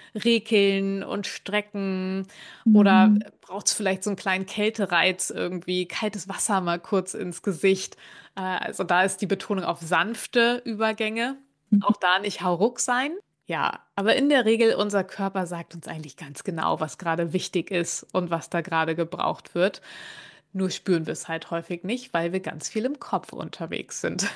rekeln und strecken oder Mhm. braucht es vielleicht so einen kleinen Kältereiz irgendwie, kaltes Wasser mal kurz ins Gesicht. Äh, also da ist die Betonung auf sanfte Übergänge, auch da nicht hauruck sein. Ja, aber in der Regel, unser Körper sagt uns eigentlich ganz genau, was gerade wichtig ist und was da gerade gebraucht wird. Nur spüren wir es halt häufig nicht, weil wir ganz viel im Kopf unterwegs sind.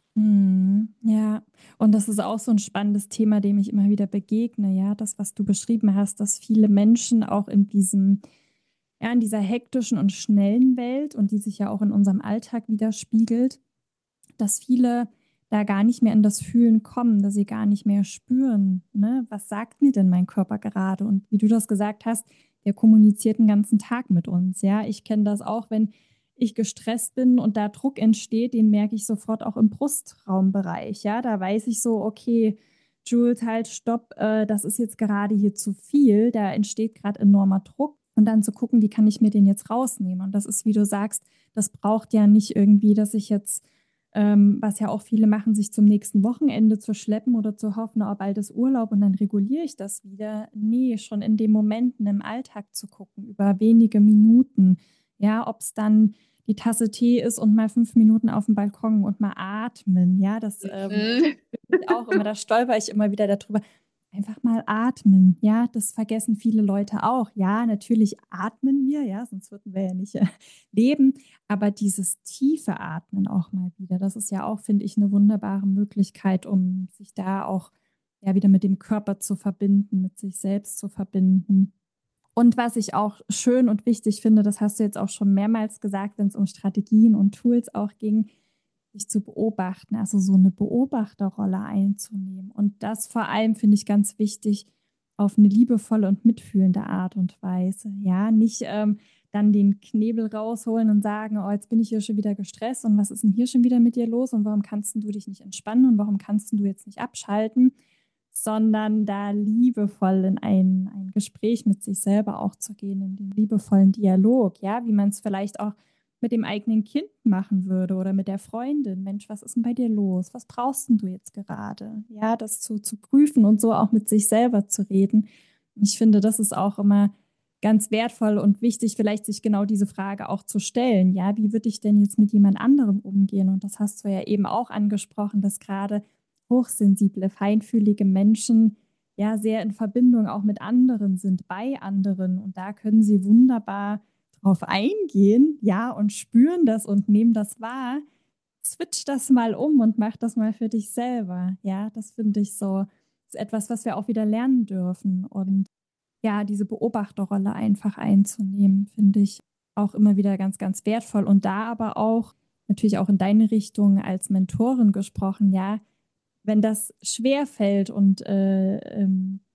Mhm. Ja, und das ist auch so ein spannendes Thema, dem ich immer wieder begegne, ja, das, was du beschrieben hast, dass viele Menschen auch in diesem, ja, in dieser hektischen und schnellen Welt und die sich ja auch in unserem Alltag widerspiegelt, dass viele da gar nicht mehr in das Fühlen kommen, dass sie gar nicht mehr spüren, ne? Was sagt mir denn mein Körper gerade? Und wie du das gesagt hast, der kommuniziert den ganzen Tag mit uns. Ja, ich kenne das auch, wenn ich gestresst bin und da Druck entsteht, den merke ich sofort auch im Brustraumbereich. Ja, da weiß ich so, okay, Jules, halt, stopp, äh, das ist jetzt gerade hier zu viel, da entsteht gerade enormer Druck. Und dann zu gucken, wie kann ich mir den jetzt rausnehmen? Und das ist, wie du sagst, das braucht ja nicht irgendwie, dass ich jetzt ähm, was ja auch viele machen, sich zum nächsten Wochenende zu schleppen oder zu hoffen, oh, bald ist Urlaub und dann reguliere ich das wieder. Nee, schon in den Momenten im Alltag zu gucken, über wenige Minuten. Ja, ob es dann die Tasse Tee ist und mal fünf Minuten auf dem Balkon und mal atmen. Ja, das ähm, Mhm. ich auch immer, da stolper ich immer wieder darüber. Einfach mal atmen, ja, das vergessen viele Leute auch. Ja, natürlich atmen wir, ja, sonst würden wir ja nicht äh, leben. Aber dieses tiefe Atmen auch mal wieder, das ist ja auch, finde ich, eine wunderbare Möglichkeit, um sich da auch ja wieder mit dem Körper zu verbinden, mit sich selbst zu verbinden. Und was ich auch schön und wichtig finde, das hast du jetzt auch schon mehrmals gesagt, wenn es um Strategien und Tools auch ging, sich zu beobachten, also so eine Beobachterrolle einzunehmen. Und das vor allem finde ich ganz wichtig auf eine liebevolle und mitfühlende Art und Weise. Ja, nicht ähm, dann den Knebel rausholen und sagen, oh, jetzt bin ich hier schon wieder gestresst und was ist denn hier schon wieder mit dir los und warum kannst du dich nicht entspannen und warum kannst du jetzt nicht abschalten, sondern da liebevoll in ein, ein Gespräch mit sich selber auch zu gehen, in den liebevollen Dialog, ja, wie man es vielleicht auch mit dem eigenen Kind machen würde oder mit der Freundin. Mensch, was ist denn bei dir los? Was brauchst denn du jetzt gerade? Ja, das zu, zu prüfen und so auch mit sich selber zu reden. Ich finde, das ist auch immer ganz wertvoll und wichtig, vielleicht sich genau diese Frage auch zu stellen. Ja, wie würde ich denn jetzt mit jemand anderem umgehen? Und das hast du ja eben auch angesprochen, dass gerade hochsensible, feinfühlige Menschen ja sehr in Verbindung auch mit anderen sind, bei anderen. Und da können sie wunderbar drauf eingehen, ja, und spüren das und nehmen das wahr. Switch das mal um und mach das mal für dich selber. Ja, das finde ich so, ist etwas, was wir auch wieder lernen dürfen. Und ja, diese Beobachterrolle einfach einzunehmen, finde ich auch immer wieder ganz, ganz wertvoll. Und da aber auch natürlich auch in deine Richtung als Mentorin gesprochen, ja, wenn das schwer fällt und äh, ähm,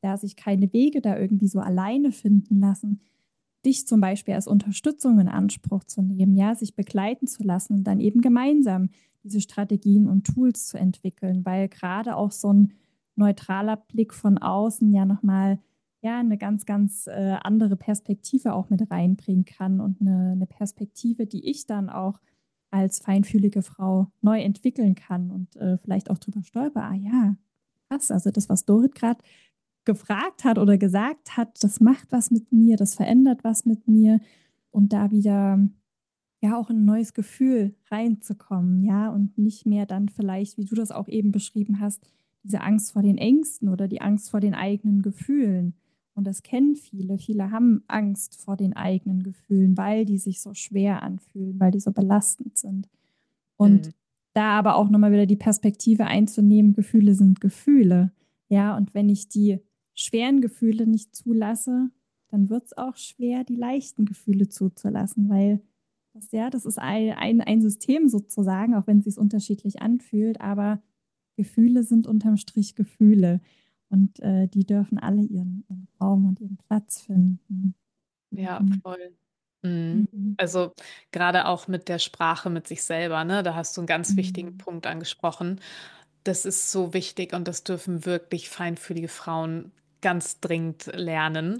ja, sich keine Wege da irgendwie so alleine finden lassen, dich zum Beispiel als Unterstützung in Anspruch zu nehmen, ja, sich begleiten zu lassen und dann eben gemeinsam diese Strategien und Tools zu entwickeln, weil gerade auch so ein neutraler Blick von außen ja nochmal ja, eine ganz, ganz äh, andere Perspektive auch mit reinbringen kann und eine, eine Perspektive, die ich dann auch als feinfühlige Frau neu entwickeln kann und äh, vielleicht auch drüber stolper. Ah ja, krass, also das, was Dorit gerade gefragt hat oder gesagt hat, das macht was mit mir, das verändert was mit mir und da wieder ja auch in ein neues Gefühl reinzukommen, ja, und nicht mehr dann vielleicht, wie du das auch eben beschrieben hast, diese Angst vor den Ängsten oder die Angst vor den eigenen Gefühlen. Und das kennen viele. Viele haben Angst vor den eigenen Gefühlen, weil die sich so schwer anfühlen, weil die so belastend sind. Und Mhm. da aber auch nochmal wieder die Perspektive einzunehmen, Gefühle sind Gefühle. Ja, und wenn ich die schweren Gefühle nicht zulasse, dann wird es auch schwer, die leichten Gefühle zuzulassen, weil das, ja, das ist ein, ein, ein System sozusagen, auch wenn es sich unterschiedlich anfühlt, aber Gefühle sind unterm Strich Gefühle und äh, die dürfen alle ihren, ihren Raum und ihren Platz finden. Ja, Mhm. voll. Mhm. Mhm. Also gerade auch mit der Sprache mit sich selber, ne? Da hast du einen ganz wichtigen Mhm. Punkt angesprochen. Das ist so wichtig und das dürfen wirklich feinfühlige Frauen ganz dringend lernen,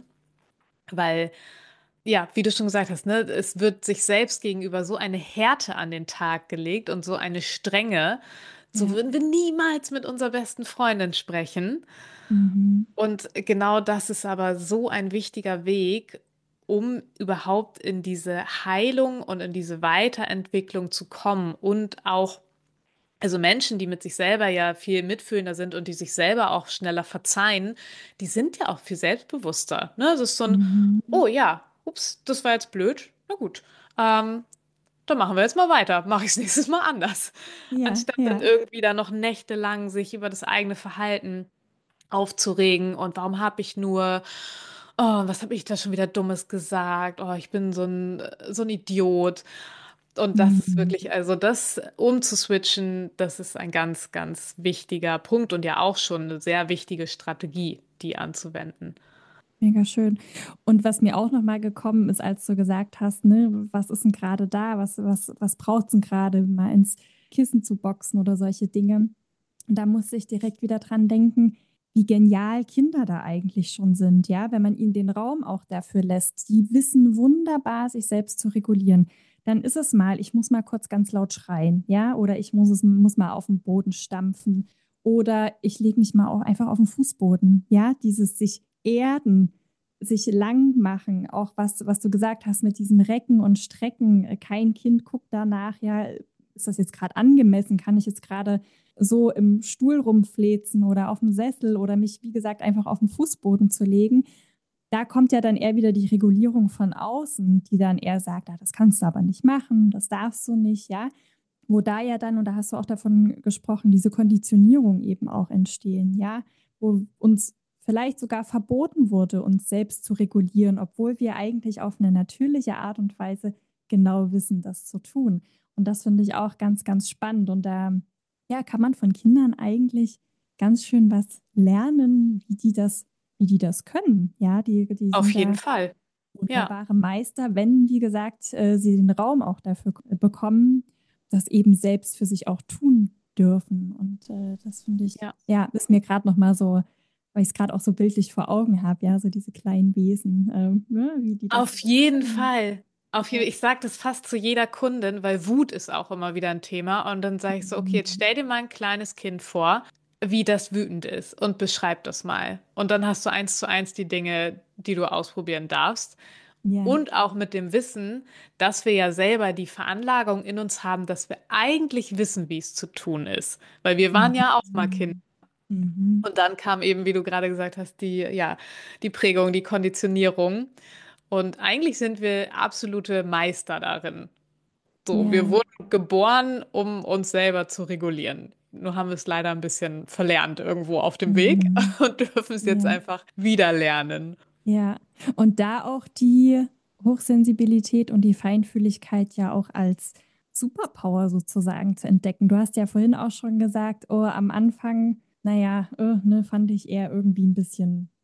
weil, ja, wie du schon gesagt hast, ne, es wird sich selbst gegenüber so eine Härte an den Tag gelegt und so eine Strenge, so Ja. würden wir niemals mit unserer besten Freundin sprechen. Mhm. Und genau das ist aber so ein wichtiger Weg, um überhaupt in diese Heilung und in diese Weiterentwicklung zu kommen und auch, also Menschen, die mit sich selber ja viel mitfühlender sind und die sich selber auch schneller verzeihen, die sind ja auch viel selbstbewusster. Ne? Es ist so ein, Mhm. oh ja, ups, das war jetzt blöd. Na gut, ähm, dann machen wir jetzt mal weiter. Mache ich es nächstes Mal anders. Ja, Anstatt dann ja. irgendwie da noch nächtelang sich über das eigene Verhalten aufzuregen und warum habe ich nur, oh, was habe ich da schon wieder Dummes gesagt? Oh, ich bin so ein, so ein Idiot. Und das ist Mhm. wirklich, also das umzuswitchen, das ist ein ganz, ganz wichtiger Punkt und ja auch schon eine sehr wichtige Strategie, die anzuwenden. Mega schön. Und was mir auch nochmal gekommen ist, als du gesagt hast, ne, was ist denn gerade da? Was, was, was braucht es denn gerade, mal ins Kissen zu boxen oder solche Dinge? Und da musste ich direkt wieder dran denken, wie genial Kinder da eigentlich schon sind, ja, wenn man ihnen den Raum auch dafür lässt. Die wissen wunderbar, sich selbst zu regulieren. Dann ist es mal, ich muss mal kurz ganz laut schreien, ja, oder ich muss es muss mal auf den Boden stampfen oder ich lege mich mal auch einfach auf den Fußboden, ja, dieses sich erden, sich lang machen, auch was, was du gesagt hast mit diesem Recken und Strecken. Kein Kind guckt danach, ja, ist das jetzt gerade angemessen? Kann ich jetzt gerade so im Stuhl rumflezen oder auf dem Sessel oder mich, wie gesagt, einfach auf den Fußboden zu legen? Da kommt ja dann eher wieder die Regulierung von außen, die dann eher sagt, ah, das kannst du aber nicht machen, das darfst du nicht, ja. Wo da ja dann, und da hast du auch davon gesprochen, diese Konditionierung eben auch entstehen, ja, wo uns vielleicht sogar verboten wurde, uns selbst zu regulieren, obwohl wir eigentlich auf eine natürliche Art und Weise genau wissen, das zu tun. Und das finde ich auch ganz, ganz spannend. Und da ja, kann man von Kindern eigentlich ganz schön was lernen, wie die das, wie die das können. Ja, die, die Auf sind jeden da Fall. Ja, wunderbare Meister, wenn, wie gesagt, äh, sie den Raum auch dafür bekommen, das eben selbst für sich auch tun dürfen. Und äh, das finde ich, ja. ja, ist mir gerade noch mal so, weil ich es gerade auch so bildlich vor Augen habe, ja, so diese kleinen Wesen, ähm, ne, wie die das Auf jeden können. Fall. Auf Ja. jeden, ich sage das fast zu jeder Kundin, weil Wut ist auch immer wieder ein Thema. Und dann sage ich so, okay, jetzt Mhm. stell dir mal ein kleines Kind vor, wie das wütend ist und beschreib das mal. Und dann hast du eins zu eins die Dinge, die du ausprobieren darfst. Ja. Und auch mit dem Wissen, dass wir ja selber die Veranlagung in uns haben, dass wir eigentlich wissen, wie es zu tun ist. Weil wir waren ja auch mal Kinder. Mhm. Mhm. Und dann kam eben, wie du gerade gesagt hast, die, ja, die Prägung, die Konditionierung. Und eigentlich sind wir absolute Meister darin. So, wir Ja. wurden geboren, um uns selber zu regulieren. Nur haben wir es leider ein bisschen verlernt irgendwo auf dem Weg Mhm. und dürfen es jetzt Ja. einfach wieder lernen. Ja, und da auch die Hochsensibilität und die Feinfühligkeit ja auch als Superpower sozusagen zu entdecken. Du hast ja vorhin auch schon gesagt, oh, am Anfang, naja, äh, ne, fand ich eher irgendwie ein bisschen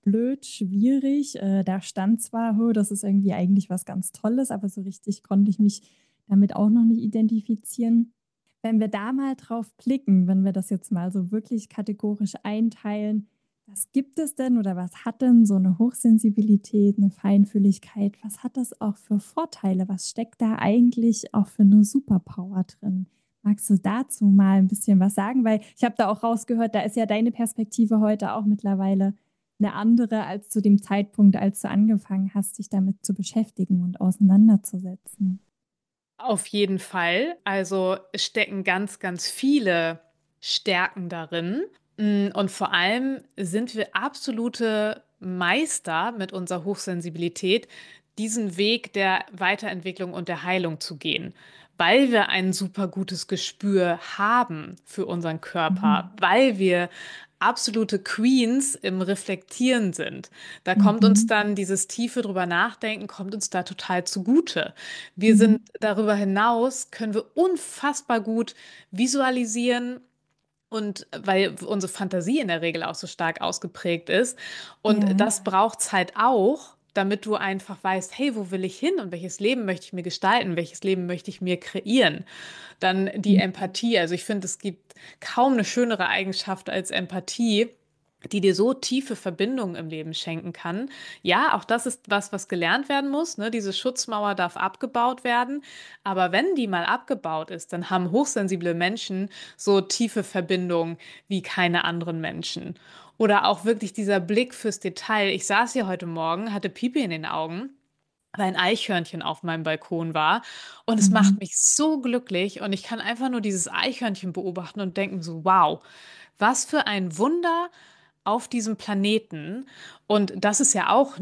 blöd, schwierig. Äh, da stand zwar, "Hö, das ist irgendwie eigentlich was ganz Tolles", aber so richtig konnte ich mich damit auch noch nicht identifizieren. Wenn wir da mal drauf blicken, wenn wir das jetzt mal so wirklich kategorisch einteilen, was gibt es denn oder was hat denn so eine Hochsensibilität, eine Feinfühligkeit, was hat das auch für Vorteile? Was steckt da eigentlich auch für eine Superpower drin? Magst du dazu mal ein bisschen was sagen? Weil ich habe da auch rausgehört, da ist ja deine Perspektive heute auch mittlerweile eine andere als zu dem Zeitpunkt, als du angefangen hast, dich damit zu beschäftigen und auseinanderzusetzen. Auf jeden Fall. Also es stecken ganz, ganz viele Stärken darin. Mm, Und vor allem sind wir absolute Meister mit unserer Hochsensibilität, diesen Weg der Weiterentwicklung und der Heilung zu gehen, weil wir ein super gutes Gespür haben für unseren Körper, Mhm. weil wir absolute Queens im Reflektieren sind. Da kommt uns Mhm. dann dieses tiefe drüber nachdenken, kommt uns da total zugute. Wir sind Mhm. darüber hinaus, können wir unfassbar gut visualisieren und weil unsere Fantasie in der Regel auch so stark ausgeprägt ist. Und Ja. das braucht es halt auch, damit du einfach weißt, hey, wo will ich hin und welches Leben möchte ich mir gestalten, welches Leben möchte ich mir kreieren. Dann die Mhm. Empathie. Also ich finde, es gibt kaum eine schönere Eigenschaft als Empathie, die dir so tiefe Verbindungen im Leben schenken kann. Ja, auch das ist was, was gelernt werden muss. Ne? Diese Schutzmauer darf abgebaut werden. Aber wenn die mal abgebaut ist, dann haben hochsensible Menschen so tiefe Verbindungen wie keine anderen Menschen. Oder auch wirklich dieser Blick fürs Detail. Ich saß hier heute Morgen, hatte Pipi in den Augen, weil ein Eichhörnchen auf meinem Balkon war. Und es macht Mhm. mich so glücklich. Und ich kann einfach nur dieses Eichhörnchen beobachten und denken so, wow, was für ein Wunder auf diesem Planeten. Und das ist ja auch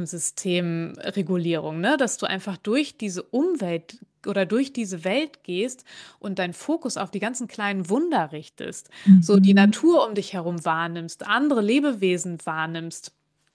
Nervensystemregulierung, ne? Dass du einfach durch diese Umwelt oder durch diese Welt gehst und deinen Fokus auf die ganzen kleinen Wunder richtest. So die Mhm. Natur um dich herum wahrnimmst, andere Lebewesen wahrnimmst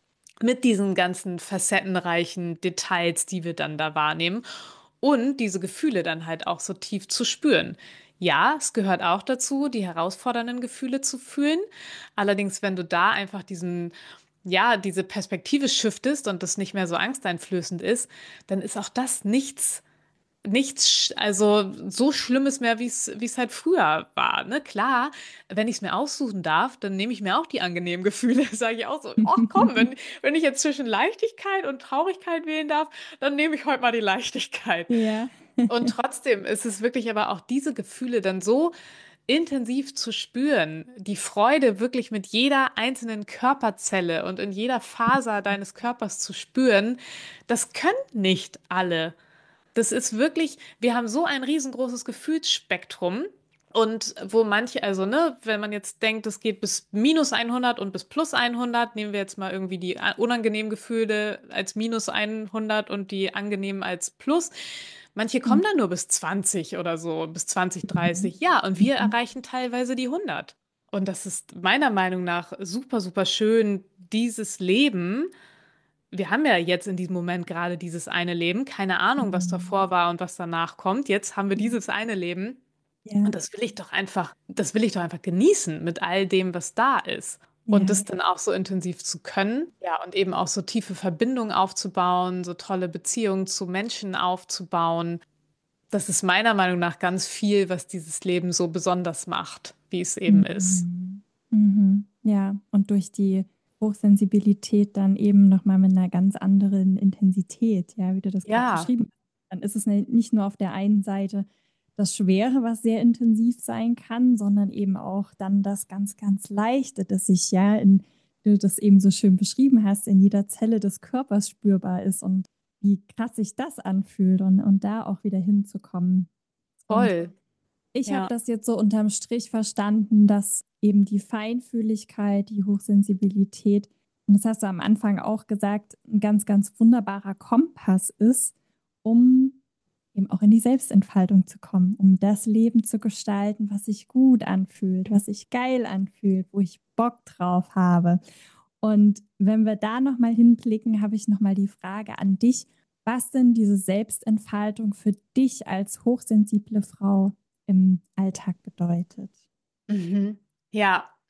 mit diesen ganzen facettenreichen Details, die wir dann da wahrnehmen und diese Gefühle dann halt auch so tief zu spüren. Ja, es gehört auch dazu, die herausfordernden Gefühle zu fühlen. Allerdings, wenn du da einfach diesen, ja, diese Perspektive shiftest und das nicht mehr so angsteinflößend ist, dann ist auch das nichts nichts, sch- also so Schlimmes mehr, wie es, wie es halt früher war. Ne? Klar, wenn ich es mir aussuchen darf, dann nehme ich mir auch die angenehmen Gefühle. Sage ich auch so, ach komm, wenn, wenn ich jetzt zwischen Leichtigkeit und Traurigkeit wählen darf, dann nehme ich heute mal die Leichtigkeit. Ja. Und trotzdem ist es wirklich aber auch diese Gefühle dann so intensiv zu spüren, die Freude wirklich mit jeder einzelnen Körperzelle und in jeder Faser deines Körpers zu spüren, das können nicht alle. Das ist wirklich, wir haben so ein riesengroßes Gefühlsspektrum. Und wo manche, also, ne, wenn man jetzt denkt, es geht bis minus hundert und bis plus hundert, nehmen wir jetzt mal irgendwie die unangenehmen Gefühle als minus hundert und die angenehmen als plus. Manche kommen dann nur bis zwanzig oder so, bis zwanzig, Mhm. dreißig. Ja, und wir Mhm. erreichen teilweise die hundert. Und das ist meiner Meinung nach super, super schön, dieses Leben. Wir haben ja jetzt in diesem Moment gerade dieses eine Leben, keine Ahnung, was Mhm. davor war und was danach kommt. Jetzt haben wir dieses eine Leben Ja, und das will ich doch einfach, das will ich doch einfach genießen mit all dem, was da ist. Und ja, das dann auch so intensiv zu können, ja, und eben auch so tiefe Verbindungen aufzubauen, so tolle Beziehungen zu Menschen aufzubauen. Das ist meiner Meinung nach ganz viel, was dieses Leben so besonders macht, wie es eben ist. mhm. Mhm. Ja, und durch die Hochsensibilität dann eben nochmal mit einer ganz anderen Intensität, ja, wie du das gerade Ja, beschrieben hast. Dann ist es ne- nicht nur auf der einen Seite das Schwere, was sehr intensiv sein kann, sondern eben auch dann das ganz, ganz Leichte, das sich ja, in, wie du das eben so schön beschrieben hast, in jeder Zelle des Körpers spürbar ist und wie krass sich das anfühlt und, und da auch wieder hinzukommen. Und voll. ich habe Ja. das jetzt so unterm Strich verstanden, dass eben die Feinfühligkeit, die Hochsensibilität, und das hast du am Anfang auch gesagt, ein ganz, ganz wunderbarer Kompass ist, um eben auch in die Selbstentfaltung zu kommen, um das Leben zu gestalten, was sich gut anfühlt, was sich geil anfühlt, wo ich Bock drauf habe. Und wenn wir da nochmal hinblicken, habe ich nochmal die Frage an dich, was denn diese Selbstentfaltung für dich als hochsensible Frau im Alltag bedeutet. Mhm. Ja.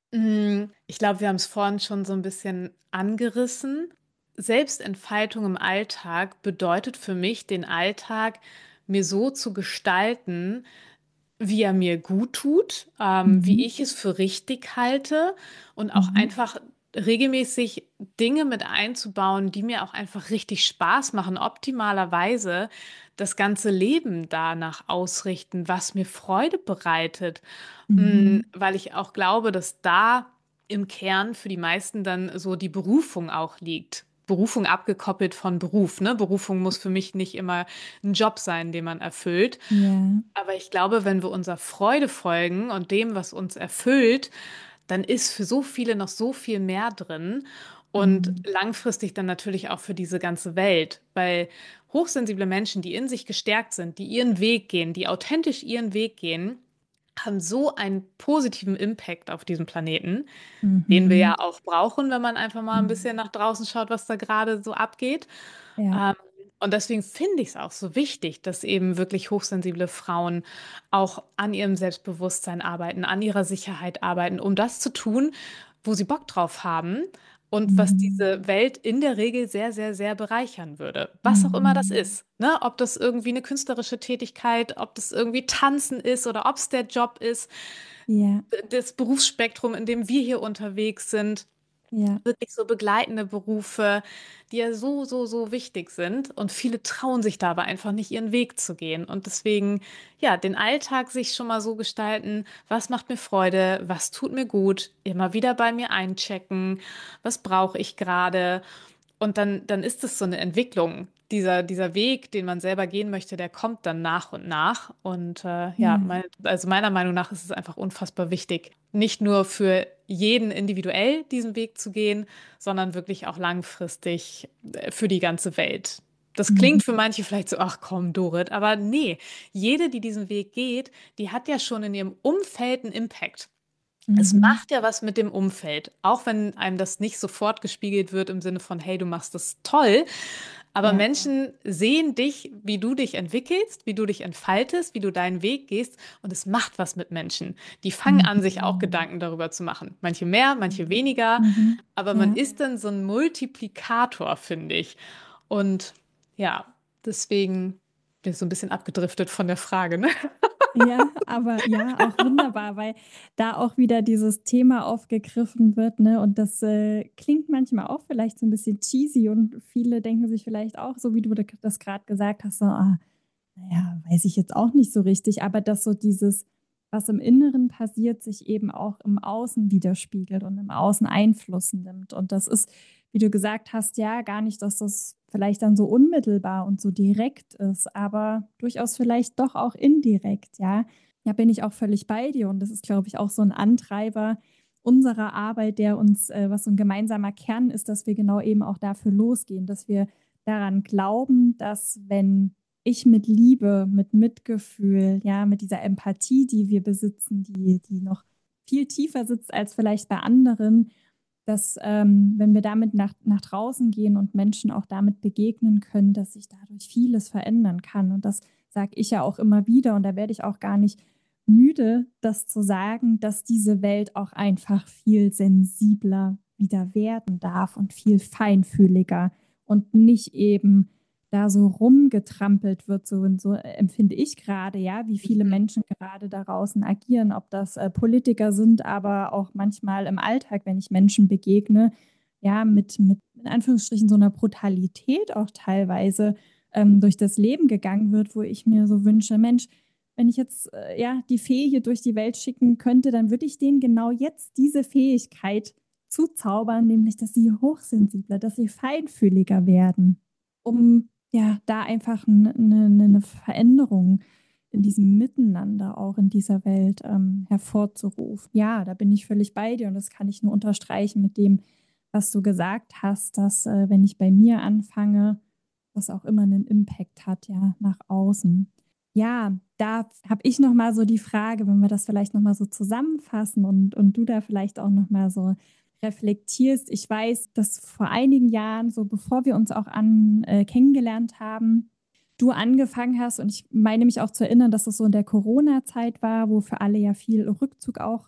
Hm, ich glaube, wir haben es vorhin schon so ein bisschen angerissen. Selbstentfaltung im Alltag bedeutet für mich, den Alltag mir so zu gestalten, wie er mir gut tut, ähm, wie Mhm. ich es für richtig halte und auch Mhm. einfach regelmäßig Dinge mit einzubauen, die mir auch einfach richtig Spaß machen, optimalerweise das ganze Leben danach ausrichten, was mir Freude bereitet. Mm, Mhm. weil ich auch glaube, dass da im Kern für die meisten dann so die Berufung auch liegt. Berufung abgekoppelt von Beruf, ne? Berufung muss für mich nicht immer ein Job sein, den man erfüllt. Ja. Aber ich glaube, wenn wir unserer Freude folgen und dem, was uns erfüllt, dann ist für so viele noch so viel mehr drin und Mhm. langfristig dann natürlich auch für diese ganze Welt, weil hochsensible Menschen, die in sich gestärkt sind, die ihren Weg gehen, die authentisch ihren Weg gehen, haben so einen positiven Impact auf diesem Planeten, den wir ja Mhm. auch brauchen, wenn man einfach mal ein bisschen Mhm. nach draußen schaut, was da gerade so abgeht. Ja. Ähm, und deswegen finde ich es auch so wichtig, dass eben wirklich hochsensible Frauen auch an ihrem Selbstbewusstsein arbeiten, an ihrer Sicherheit arbeiten, um das zu tun, wo sie Bock drauf haben und was Mhm. diese Welt in der Regel sehr, sehr, sehr bereichern würde. Was auch immer das Mhm. ist. Ne? Ob das irgendwie eine künstlerische Tätigkeit, ob das irgendwie Tanzen ist oder ob es der Job ist, Ja. das Berufsspektrum, in dem wir hier unterwegs sind, Ja. wirklich so begleitende Berufe, die ja so, so, so wichtig sind. Und viele trauen sich da aber einfach nicht, ihren Weg zu gehen. Und deswegen, ja, den Alltag sich schon mal so gestalten, was macht mir Freude, was tut mir gut, immer wieder bei mir einchecken, was brauche ich gerade. Und dann, dann ist es so eine Entwicklung. Dieser, dieser Weg, den man selber gehen möchte, der kommt dann nach und nach. Und äh, ja, Ja. mein, also meiner Meinung nach ist es einfach unfassbar wichtig, nicht nur für jeden individuell diesen Weg zu gehen, sondern wirklich auch langfristig äh, für die ganze Welt. Das Mhm. klingt für manche vielleicht so, ach komm, Dorit, aber nee, jede, die diesen Weg geht, die hat ja schon in ihrem Umfeld einen Impact. Es Mhm. macht ja was mit dem Umfeld, auch wenn einem das nicht sofort gespiegelt wird im Sinne von, hey, du machst das toll. Aber Ja. Menschen sehen dich, wie du dich entwickelst, wie du dich entfaltest, wie du deinen Weg gehst und es macht was mit Menschen. Die fangen an, sich auch Mhm. Gedanken darüber zu machen. Manche mehr, manche Mhm. weniger, Mhm. aber man Ja. ist dann so ein Multiplikator, finde ich. Und ja, deswegen bin ich so ein bisschen abgedriftet von der Frage, ne? Ja, aber ja, auch wunderbar, weil da auch wieder dieses Thema aufgegriffen wird, ne? Und das äh, klingt manchmal auch vielleicht so ein bisschen cheesy und viele denken sich vielleicht auch, so wie du das gerade gesagt hast, so, ah, naja, weiß ich jetzt auch nicht so richtig, aber dass so dieses, was im Inneren passiert, sich eben auch im Außen widerspiegelt und im Außen Einfluss nimmt. Und das ist, wie du gesagt hast, ja, gar nicht, dass das vielleicht dann so unmittelbar und so direkt ist, aber durchaus vielleicht doch auch indirekt, ja. Da bin ich auch völlig bei dir und das ist, glaube ich, auch so ein Antreiber unserer Arbeit, der uns, äh, was so ein gemeinsamer Kern ist, dass wir genau eben auch dafür losgehen, dass wir daran glauben, dass wenn ich mit Liebe, mit Mitgefühl, ja, mit dieser Empathie, die wir besitzen, die, die noch viel tiefer sitzt als vielleicht bei anderen, dass ähm, wenn wir damit nach, nach draußen gehen und Menschen auch damit begegnen können, dass sich dadurch vieles verändern kann. Und das sage ich ja auch immer wieder und da werde ich auch gar nicht müde, das zu sagen, dass diese Welt auch einfach viel sensibler wieder werden darf und viel feinfühliger und nicht eben da so rumgetrampelt wird, so und so empfinde ich gerade, ja, wie viele Mhm. Menschen gerade da draußen agieren, ob das äh, Politiker sind, aber auch manchmal im Alltag, wenn ich Menschen begegne, ja, mit, mit in Anführungsstrichen so einer Brutalität auch teilweise ähm, durch das Leben gegangen wird, wo ich mir so wünsche, Mensch, wenn ich jetzt äh, ja die Fee hier durch die Welt schicken könnte, dann würde ich denen genau jetzt diese Fähigkeit zuzaubern, nämlich dass sie hochsensibler, dass sie feinfühliger werden, um ja, da einfach eine, eine, eine Veränderung in diesem Miteinander auch in dieser Welt ähm, hervorzurufen. Ja, da bin ich völlig bei dir und das kann ich nur unterstreichen mit dem, was du gesagt hast, dass äh, wenn ich bei mir anfange, das auch immer einen Impact hat, ja, nach außen. Ja, da habe ich noch mal so die Frage, wenn wir das vielleicht noch mal so zusammenfassen und, und du da vielleicht auch noch mal so reflektierst. Ich weiß, dass vor einigen Jahren, so bevor wir uns auch an äh, kennengelernt haben, du angefangen hast und ich meine mich auch zu erinnern, dass es so in der Corona-Zeit war, wo für alle ja viel Rückzug auch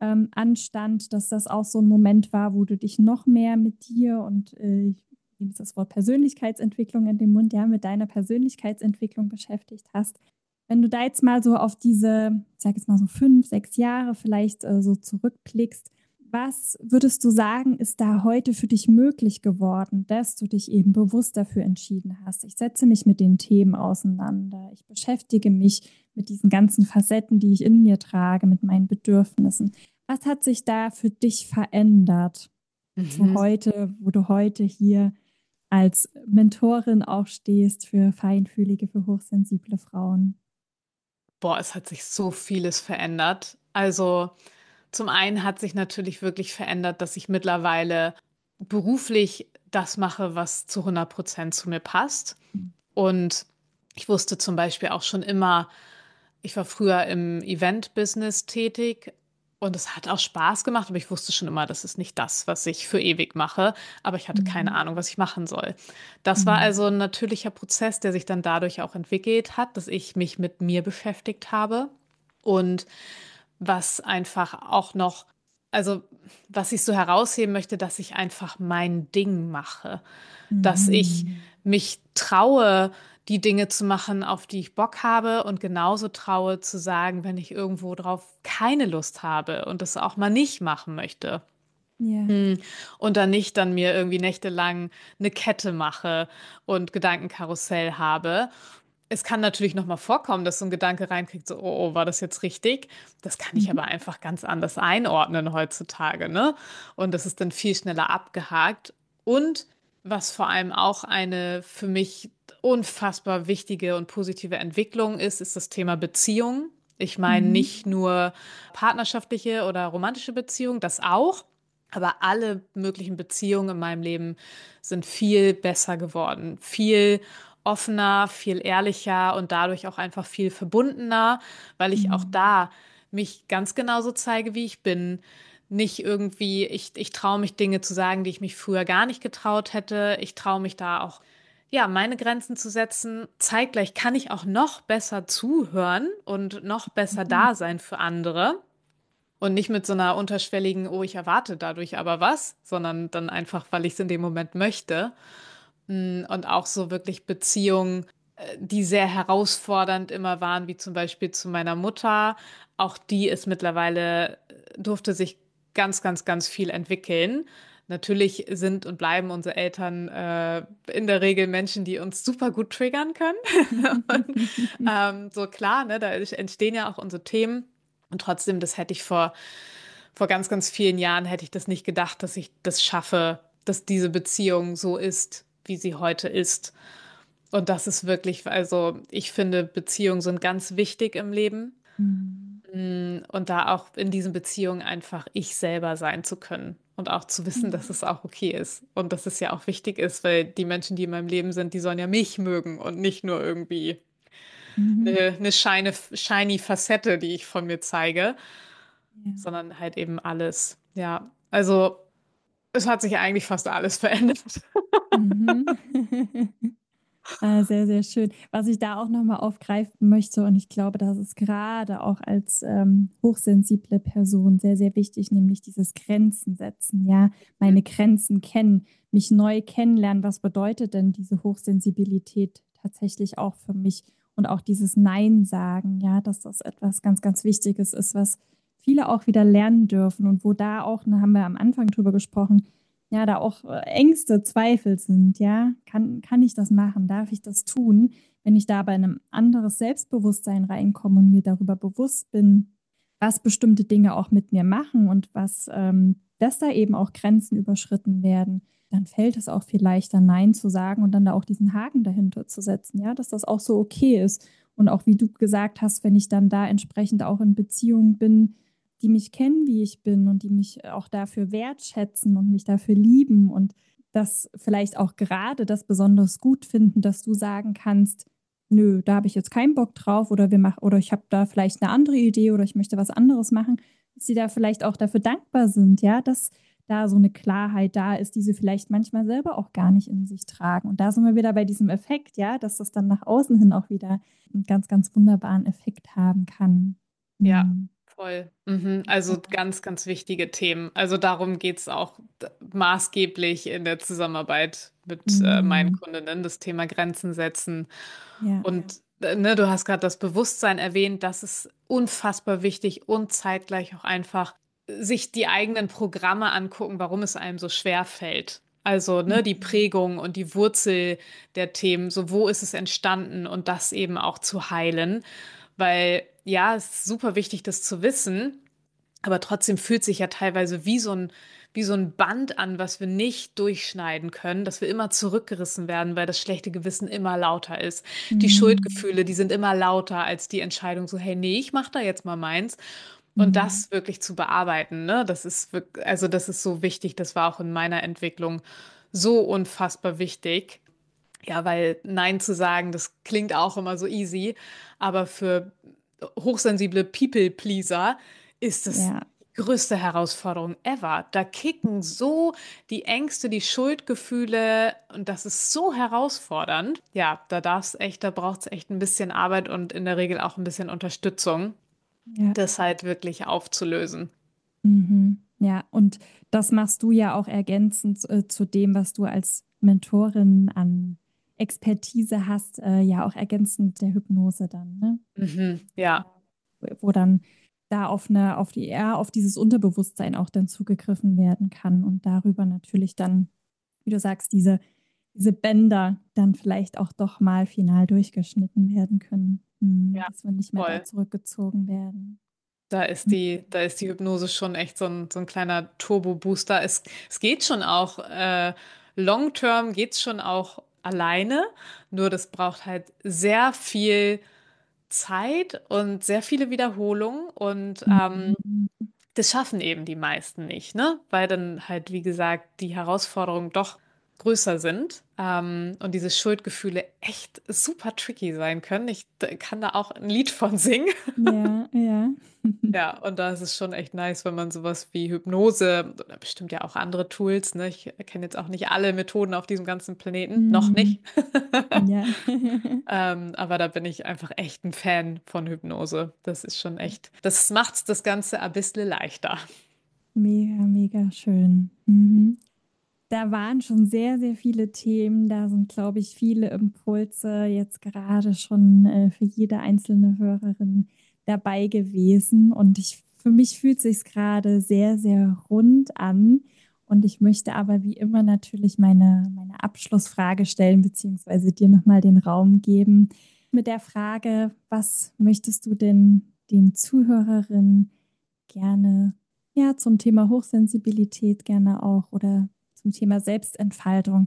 ähm, anstand, dass das auch so ein Moment war, wo du dich noch mehr mit dir und äh, ich nehme jetzt das Wort Persönlichkeitsentwicklung in den Mund, ja, mit deiner Persönlichkeitsentwicklung beschäftigt hast. Wenn du da jetzt mal so auf diese, ich sag jetzt mal so fünf, sechs Jahre vielleicht äh, so zurückblickst, was würdest du sagen, ist da heute für dich möglich geworden, dass du dich eben bewusst dafür entschieden hast? Ich setze mich mit den Themen auseinander. Ich beschäftige mich mit diesen ganzen Facetten, die ich in mir trage, mit meinen Bedürfnissen. Was hat sich da für dich verändert zu Mhm. heute, wo du heute hier als Mentorin auch stehst für feinfühlige, für hochsensible Frauen? Boah, es hat sich so vieles verändert. Also zum einen hat sich natürlich wirklich verändert, dass ich mittlerweile beruflich das mache, was zu hundert Prozent zu mir passt. Und ich wusste zum Beispiel auch schon immer, ich war früher im Event-Business tätig und es hat auch Spaß gemacht, aber ich wusste schon immer, das ist nicht das, was ich für ewig mache. Aber ich hatte keine Mhm. Ahnung, was ich machen soll. Das war Mhm. also ein natürlicher Prozess, der sich dann dadurch auch entwickelt hat, dass ich mich mit mir beschäftigt habe. Und was einfach auch noch, also was ich so herausheben möchte, dass ich einfach mein Ding mache, dass ich Mhm. mich traue, die Dinge zu machen, auf die ich Bock habe und genauso traue zu sagen, wenn ich irgendwo drauf keine Lust habe und das auch mal nicht machen möchte. Ja. Hm. Und dann nicht dann mir irgendwie nächtelang eine Kette mache und Gedankenkarussell habe. Es kann natürlich noch mal vorkommen, dass so ein Gedanke reinkriegt, so, oh, oh, war das jetzt richtig? Das kann ich Mhm. aber einfach ganz anders einordnen heutzutage, ne? Und das ist dann viel schneller abgehakt. Und was vor allem auch eine für mich unfassbar wichtige und positive Entwicklung ist, ist das Thema Beziehung. Ich meine Mhm. nicht nur partnerschaftliche oder romantische Beziehungen, das auch, aber alle möglichen Beziehungen in meinem Leben sind viel besser geworden, viel offener, viel ehrlicher und dadurch auch einfach viel verbundener, weil ich auch Mhm. da mich ganz genauso zeige, wie ich bin. Nicht irgendwie, ich, ich traue mich Dinge zu sagen, die ich mich früher gar nicht getraut hätte. Ich traue mich da auch, ja, meine Grenzen zu setzen. Zeitgleich kann ich auch noch besser zuhören und noch besser Mhm. da sein für andere. Und nicht mit so einer unterschwelligen, oh, ich erwarte dadurch aber was, sondern dann einfach, weil ich es in dem Moment möchte. Mm, Und auch so wirklich Beziehungen, äh, die sehr herausfordernd immer waren, wie zum Beispiel zu meiner Mutter. Auch die ist mittlerweile, äh, durfte sich ganz, ganz, ganz viel entwickeln. Natürlich sind und bleiben unsere Eltern äh, in der Regel Menschen, die uns super gut triggern können. Und, ähm, so klar, ne, da entstehen ja auch unsere Themen. Und trotzdem, das hätte ich vor, vor ganz, ganz vielen Jahren, hätte ich das nicht gedacht, dass ich das schaffe, dass diese Beziehung so ist, wie sie heute ist. Und das ist wirklich, also ich finde, Beziehungen sind ganz wichtig im Leben. Mhm. Mm, Und da auch in diesen Beziehungen einfach ich selber sein zu können. Und auch zu wissen, dass Mhm. es auch okay ist. Und dass es ja auch wichtig ist, weil die Menschen, die in meinem Leben sind, die sollen ja mich mögen und nicht nur irgendwie Mhm. eine, eine shiny, shiny Facette, die ich von mir zeige, Ja. sondern halt eben alles. Ja, also es hat sich eigentlich fast alles verändert. Mhm. Ah, sehr, sehr schön. Was ich da auch nochmal aufgreifen möchte, und ich glaube, das ist gerade auch als ähm, hochsensible Person sehr, sehr wichtig, nämlich dieses Grenzen setzen, ja, meine Grenzen kennen, mich neu kennenlernen. Was bedeutet denn diese Hochsensibilität tatsächlich auch für mich? Und auch dieses Nein sagen, ja, dass das etwas ganz, ganz Wichtiges ist, was viele auch wieder lernen dürfen und wo da auch, da haben wir am Anfang drüber gesprochen, ja, da auch äh, Ängste, Zweifel sind, ja, kann, kann ich das machen, darf ich das tun? Wenn ich da bei einem anderes Selbstbewusstsein reinkomme und mir darüber bewusst bin, was bestimmte Dinge auch mit mir machen und was, ähm, dass da eben auch Grenzen überschritten werden, dann fällt es auch viel leichter, Nein zu sagen und dann da auch diesen Haken dahinter zu setzen, ja, dass das auch so okay ist. Und auch wie du gesagt hast, wenn ich dann da entsprechend auch in Beziehung bin, die mich kennen, wie ich bin und die mich auch dafür wertschätzen und mich dafür lieben und das vielleicht auch gerade das besonders gut finden, dass du sagen kannst, nö, da habe ich jetzt keinen Bock drauf oder wir machen oder ich habe da vielleicht eine andere Idee oder ich möchte was anderes machen, dass sie da vielleicht auch dafür dankbar sind, ja, dass da so eine Klarheit da ist, die sie vielleicht manchmal selber auch gar nicht in sich tragen. Und da sind wir wieder bei diesem Effekt, ja, dass das dann nach außen hin auch wieder einen ganz, ganz wunderbaren Effekt haben kann. Ja, Hm. Voll. Mhm. Also ganz, ganz wichtige Themen. Also darum geht es auch d- maßgeblich in der Zusammenarbeit mit äh, meinen Mhm. Kundinnen, das Thema Grenzen setzen. Ja, Und äh, ne, du hast gerade das Bewusstsein erwähnt, das ist unfassbar wichtig und zeitgleich auch einfach sich die eigenen Programme angucken, warum es einem so schwer fällt. Also, ne, die mhm. Prägung und die Wurzel der Themen, so wo ist es entstanden und das eben auch zu heilen. Weil ja, es ist super wichtig, das zu wissen, aber trotzdem fühlt sich ja teilweise wie so ein, wie so ein Band an, was wir nicht durchschneiden können, dass wir immer zurückgerissen werden, weil das schlechte Gewissen immer lauter ist. Die Mhm. Schuldgefühle, die sind immer lauter als die Entscheidung, so, hey, nee, ich mach da jetzt mal meins. Und Mhm. das wirklich zu bearbeiten, ne, das ist wirklich, also das ist so wichtig, das war auch in meiner Entwicklung so unfassbar wichtig. Ja, weil Nein zu sagen, das klingt auch immer so easy, aber für hochsensible People-Pleaser ist es Ja, die größte Herausforderung ever. Da kicken so die Ängste, die Schuldgefühle und das ist so herausfordernd. Ja, da darf's echt, da braucht's echt ein bisschen Arbeit und in der Regel auch ein bisschen Unterstützung, ja. das halt wirklich aufzulösen. Mhm. Ja, und das machst du ja auch ergänzend äh, zu dem, was du als Mentorin an Expertise hast, äh, ja auch ergänzend der Hypnose dann, ne? Mhm, ja, Wo wo dann da auf eine, auf die, eher auf dieses Unterbewusstsein auch dann zugegriffen werden kann und darüber natürlich dann, wie du sagst, diese, diese Bänder dann vielleicht auch doch mal final durchgeschnitten werden können, mhm, ja, dass wir nicht mehr da voll. zurückgezogen werden. Da ist Mhm. die, da ist die Hypnose schon echt so ein, so ein kleiner Turbo-Booster. Es, es geht schon auch, äh, long-term geht's schon auch alleine, nur das braucht halt sehr viel Zeit und sehr viele Wiederholungen und ähm, Mhm. das schaffen eben die meisten nicht, ne? Weil dann halt, wie gesagt, die Herausforderungen doch größer sind ähm, und diese Schuldgefühle echt super tricky sein können. Ich d- kann da auch ein Lied von singen. Ja, ja. Ja, und da ist es schon echt nice, wenn man sowas wie Hypnose oder bestimmt ja auch andere Tools, ne? Ich kenne jetzt auch nicht alle Methoden auf diesem ganzen Planeten, noch Mhm. nicht. Ja. Ähm, aber da bin ich einfach echt ein Fan von Hypnose. Das ist schon echt, das macht das Ganze ein bisschen leichter. Mega, mega schön. Mhm. Da waren schon sehr, sehr viele Themen. Da sind, glaube ich, viele Impulse jetzt gerade schon äh, für jede einzelne Hörerin dabei gewesen. Und ich, für mich fühlt sich gerade sehr, sehr rund an. Und ich möchte aber wie immer natürlich meine, meine Abschlussfrage stellen, beziehungsweise dir nochmal den Raum geben mit der Frage, was möchtest du denn den Zuhörerinnen gerne ja zum Thema Hochsensibilität gerne auch oder zum Thema Selbstentfaltung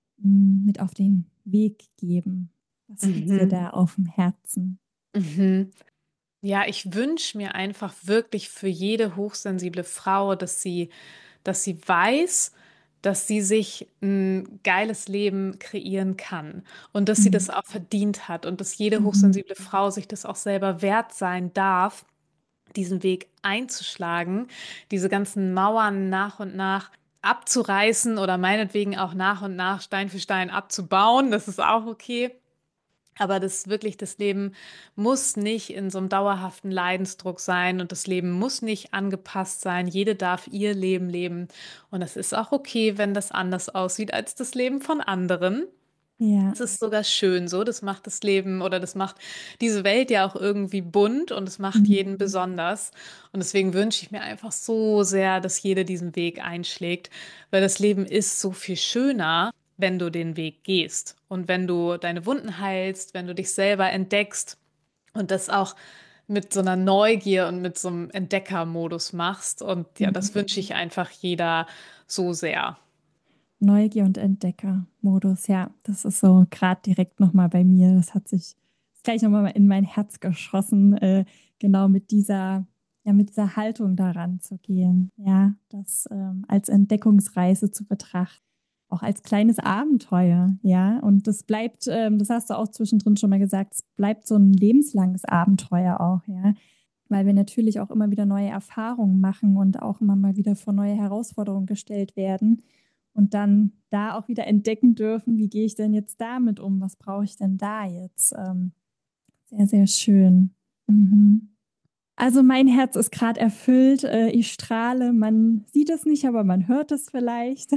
mh, mit auf den Weg geben? Was liegt dir Mhm. da auf dem Herzen? Mhm. Ja, ich wünsche mir einfach wirklich für jede hochsensible Frau, dass sie, dass sie weiß, dass sie sich ein geiles Leben kreieren kann und dass sie das Mhm. auch verdient hat und dass jede Mhm. hochsensible Frau sich das auch selber wert sein darf, diesen Weg einzuschlagen, diese ganzen Mauern nach und nach abzureißen oder meinetwegen auch nach und nach Stein für Stein abzubauen. Das ist auch okay. Aber das wirklich, das Leben muss nicht in so einem dauerhaften Leidensdruck sein und das Leben muss nicht angepasst sein. Jede darf ihr Leben leben. Und es ist auch okay, wenn das anders aussieht als das Leben von anderen. Ja. Es ist sogar schön so. Das macht das Leben oder das macht diese Welt ja auch irgendwie bunt und es macht Mhm. jeden besonders. Und deswegen wünsche ich mir einfach so sehr, dass jeder diesen Weg einschlägt, weil das Leben ist so viel schöner, wenn du den Weg gehst und wenn du deine Wunden heilst, wenn du dich selber entdeckst und das auch mit so einer Neugier und mit so einem Entdeckermodus machst. Und ja, Mhm. das wünsche ich einfach jeder so sehr. Neugier- und Entdecker-Modus, ja, das ist so gerade direkt nochmal bei mir. Das hat sich gleich nochmal in mein Herz geschossen, äh, genau mit dieser, ja, mit dieser Haltung daran zu gehen, ja, das ähm, als Entdeckungsreise zu betrachten, auch als kleines Abenteuer, ja. Und das bleibt, ähm, das hast du auch zwischendrin schon mal gesagt, es bleibt so ein lebenslanges Abenteuer auch, ja. Weil wir natürlich auch immer wieder neue Erfahrungen machen und auch immer mal wieder vor neue Herausforderungen gestellt werden und dann da auch wieder entdecken dürfen, wie gehe ich denn jetzt damit um? Was brauche ich denn da jetzt? Ähm, sehr, sehr schön. Mhm. Also mein Herz ist gerade erfüllt. Ich strahle. Man sieht es nicht, aber man hört es vielleicht.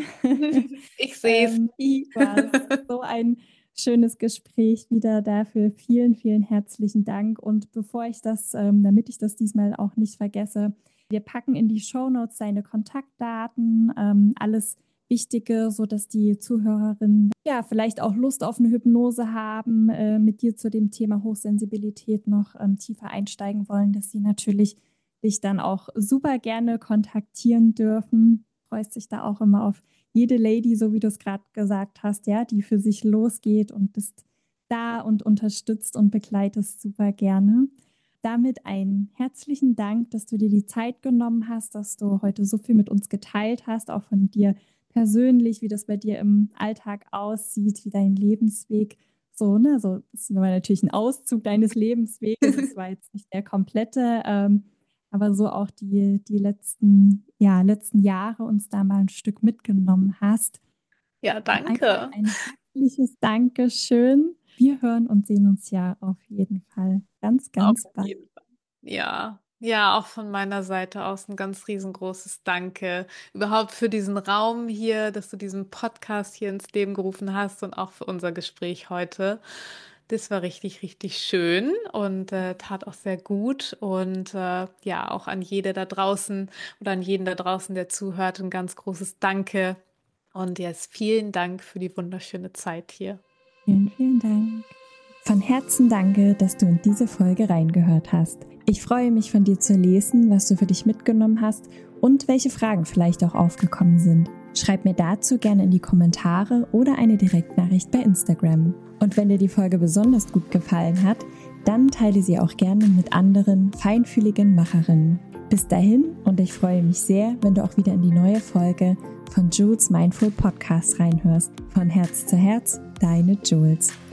Ich sehe es. ähm, war so ein schönes Gespräch wieder dafür. Vielen, vielen herzlichen Dank. Und bevor ich das, ähm, damit ich das diesmal auch nicht vergesse, wir packen in die Shownotes deine Kontaktdaten, ähm, alles Wichtige, sodass die Zuhörerinnen ja vielleicht auch Lust auf eine Hypnose haben, äh, mit dir zu dem Thema Hochsensibilität noch ähm, tiefer einsteigen wollen, dass sie natürlich dich dann auch super gerne kontaktieren dürfen. Freust dich da auch immer auf jede Lady, so wie du es gerade gesagt hast, ja, die für sich losgeht und bist da und unterstützt und begleitest super gerne. Damit einen herzlichen Dank, dass du dir die Zeit genommen hast, dass du heute so viel mit uns geteilt hast, auch von dir persönlich, wie das bei dir im Alltag aussieht, wie dein Lebensweg so, ne, so, das war natürlich ein Auszug deines Lebensweges, das war jetzt nicht der komplette, ähm, aber so auch die, die letzten, ja, letzten Jahre uns da mal ein Stück mitgenommen hast. Ja, Einfach danke. ein herzliches Dankeschön. Wir hören und sehen uns ja auf jeden Fall ganz, Auf ganz bald. jeden Fall. Ja, ja, auch von meiner Seite aus ein ganz riesengroßes Danke überhaupt für diesen Raum hier, dass du diesen Podcast hier ins Leben gerufen hast und auch für unser Gespräch heute. Das war richtig, richtig schön und äh, tat auch sehr gut. Und äh, ja, auch an jede da draußen oder an jeden da draußen, der zuhört, ein ganz großes Danke. Und jetzt vielen Dank für die wunderschöne Zeit hier. Vielen, vielen Dank. Von Herzen danke, dass du in diese Folge reingehört hast. Ich freue mich, von dir zu lesen, was du für dich mitgenommen hast und welche Fragen vielleicht auch aufgekommen sind. Schreib mir dazu gerne in die Kommentare oder eine Direktnachricht bei Instagram. Und wenn dir die Folge besonders gut gefallen hat, dann teile sie auch gerne mit anderen feinfühligen Macherinnen. Bis dahin und ich freue mich sehr, wenn du auch wieder in die neue Folge von Jules Mindful Podcast reinhörst. Von Herz zu Herz, deine Jules.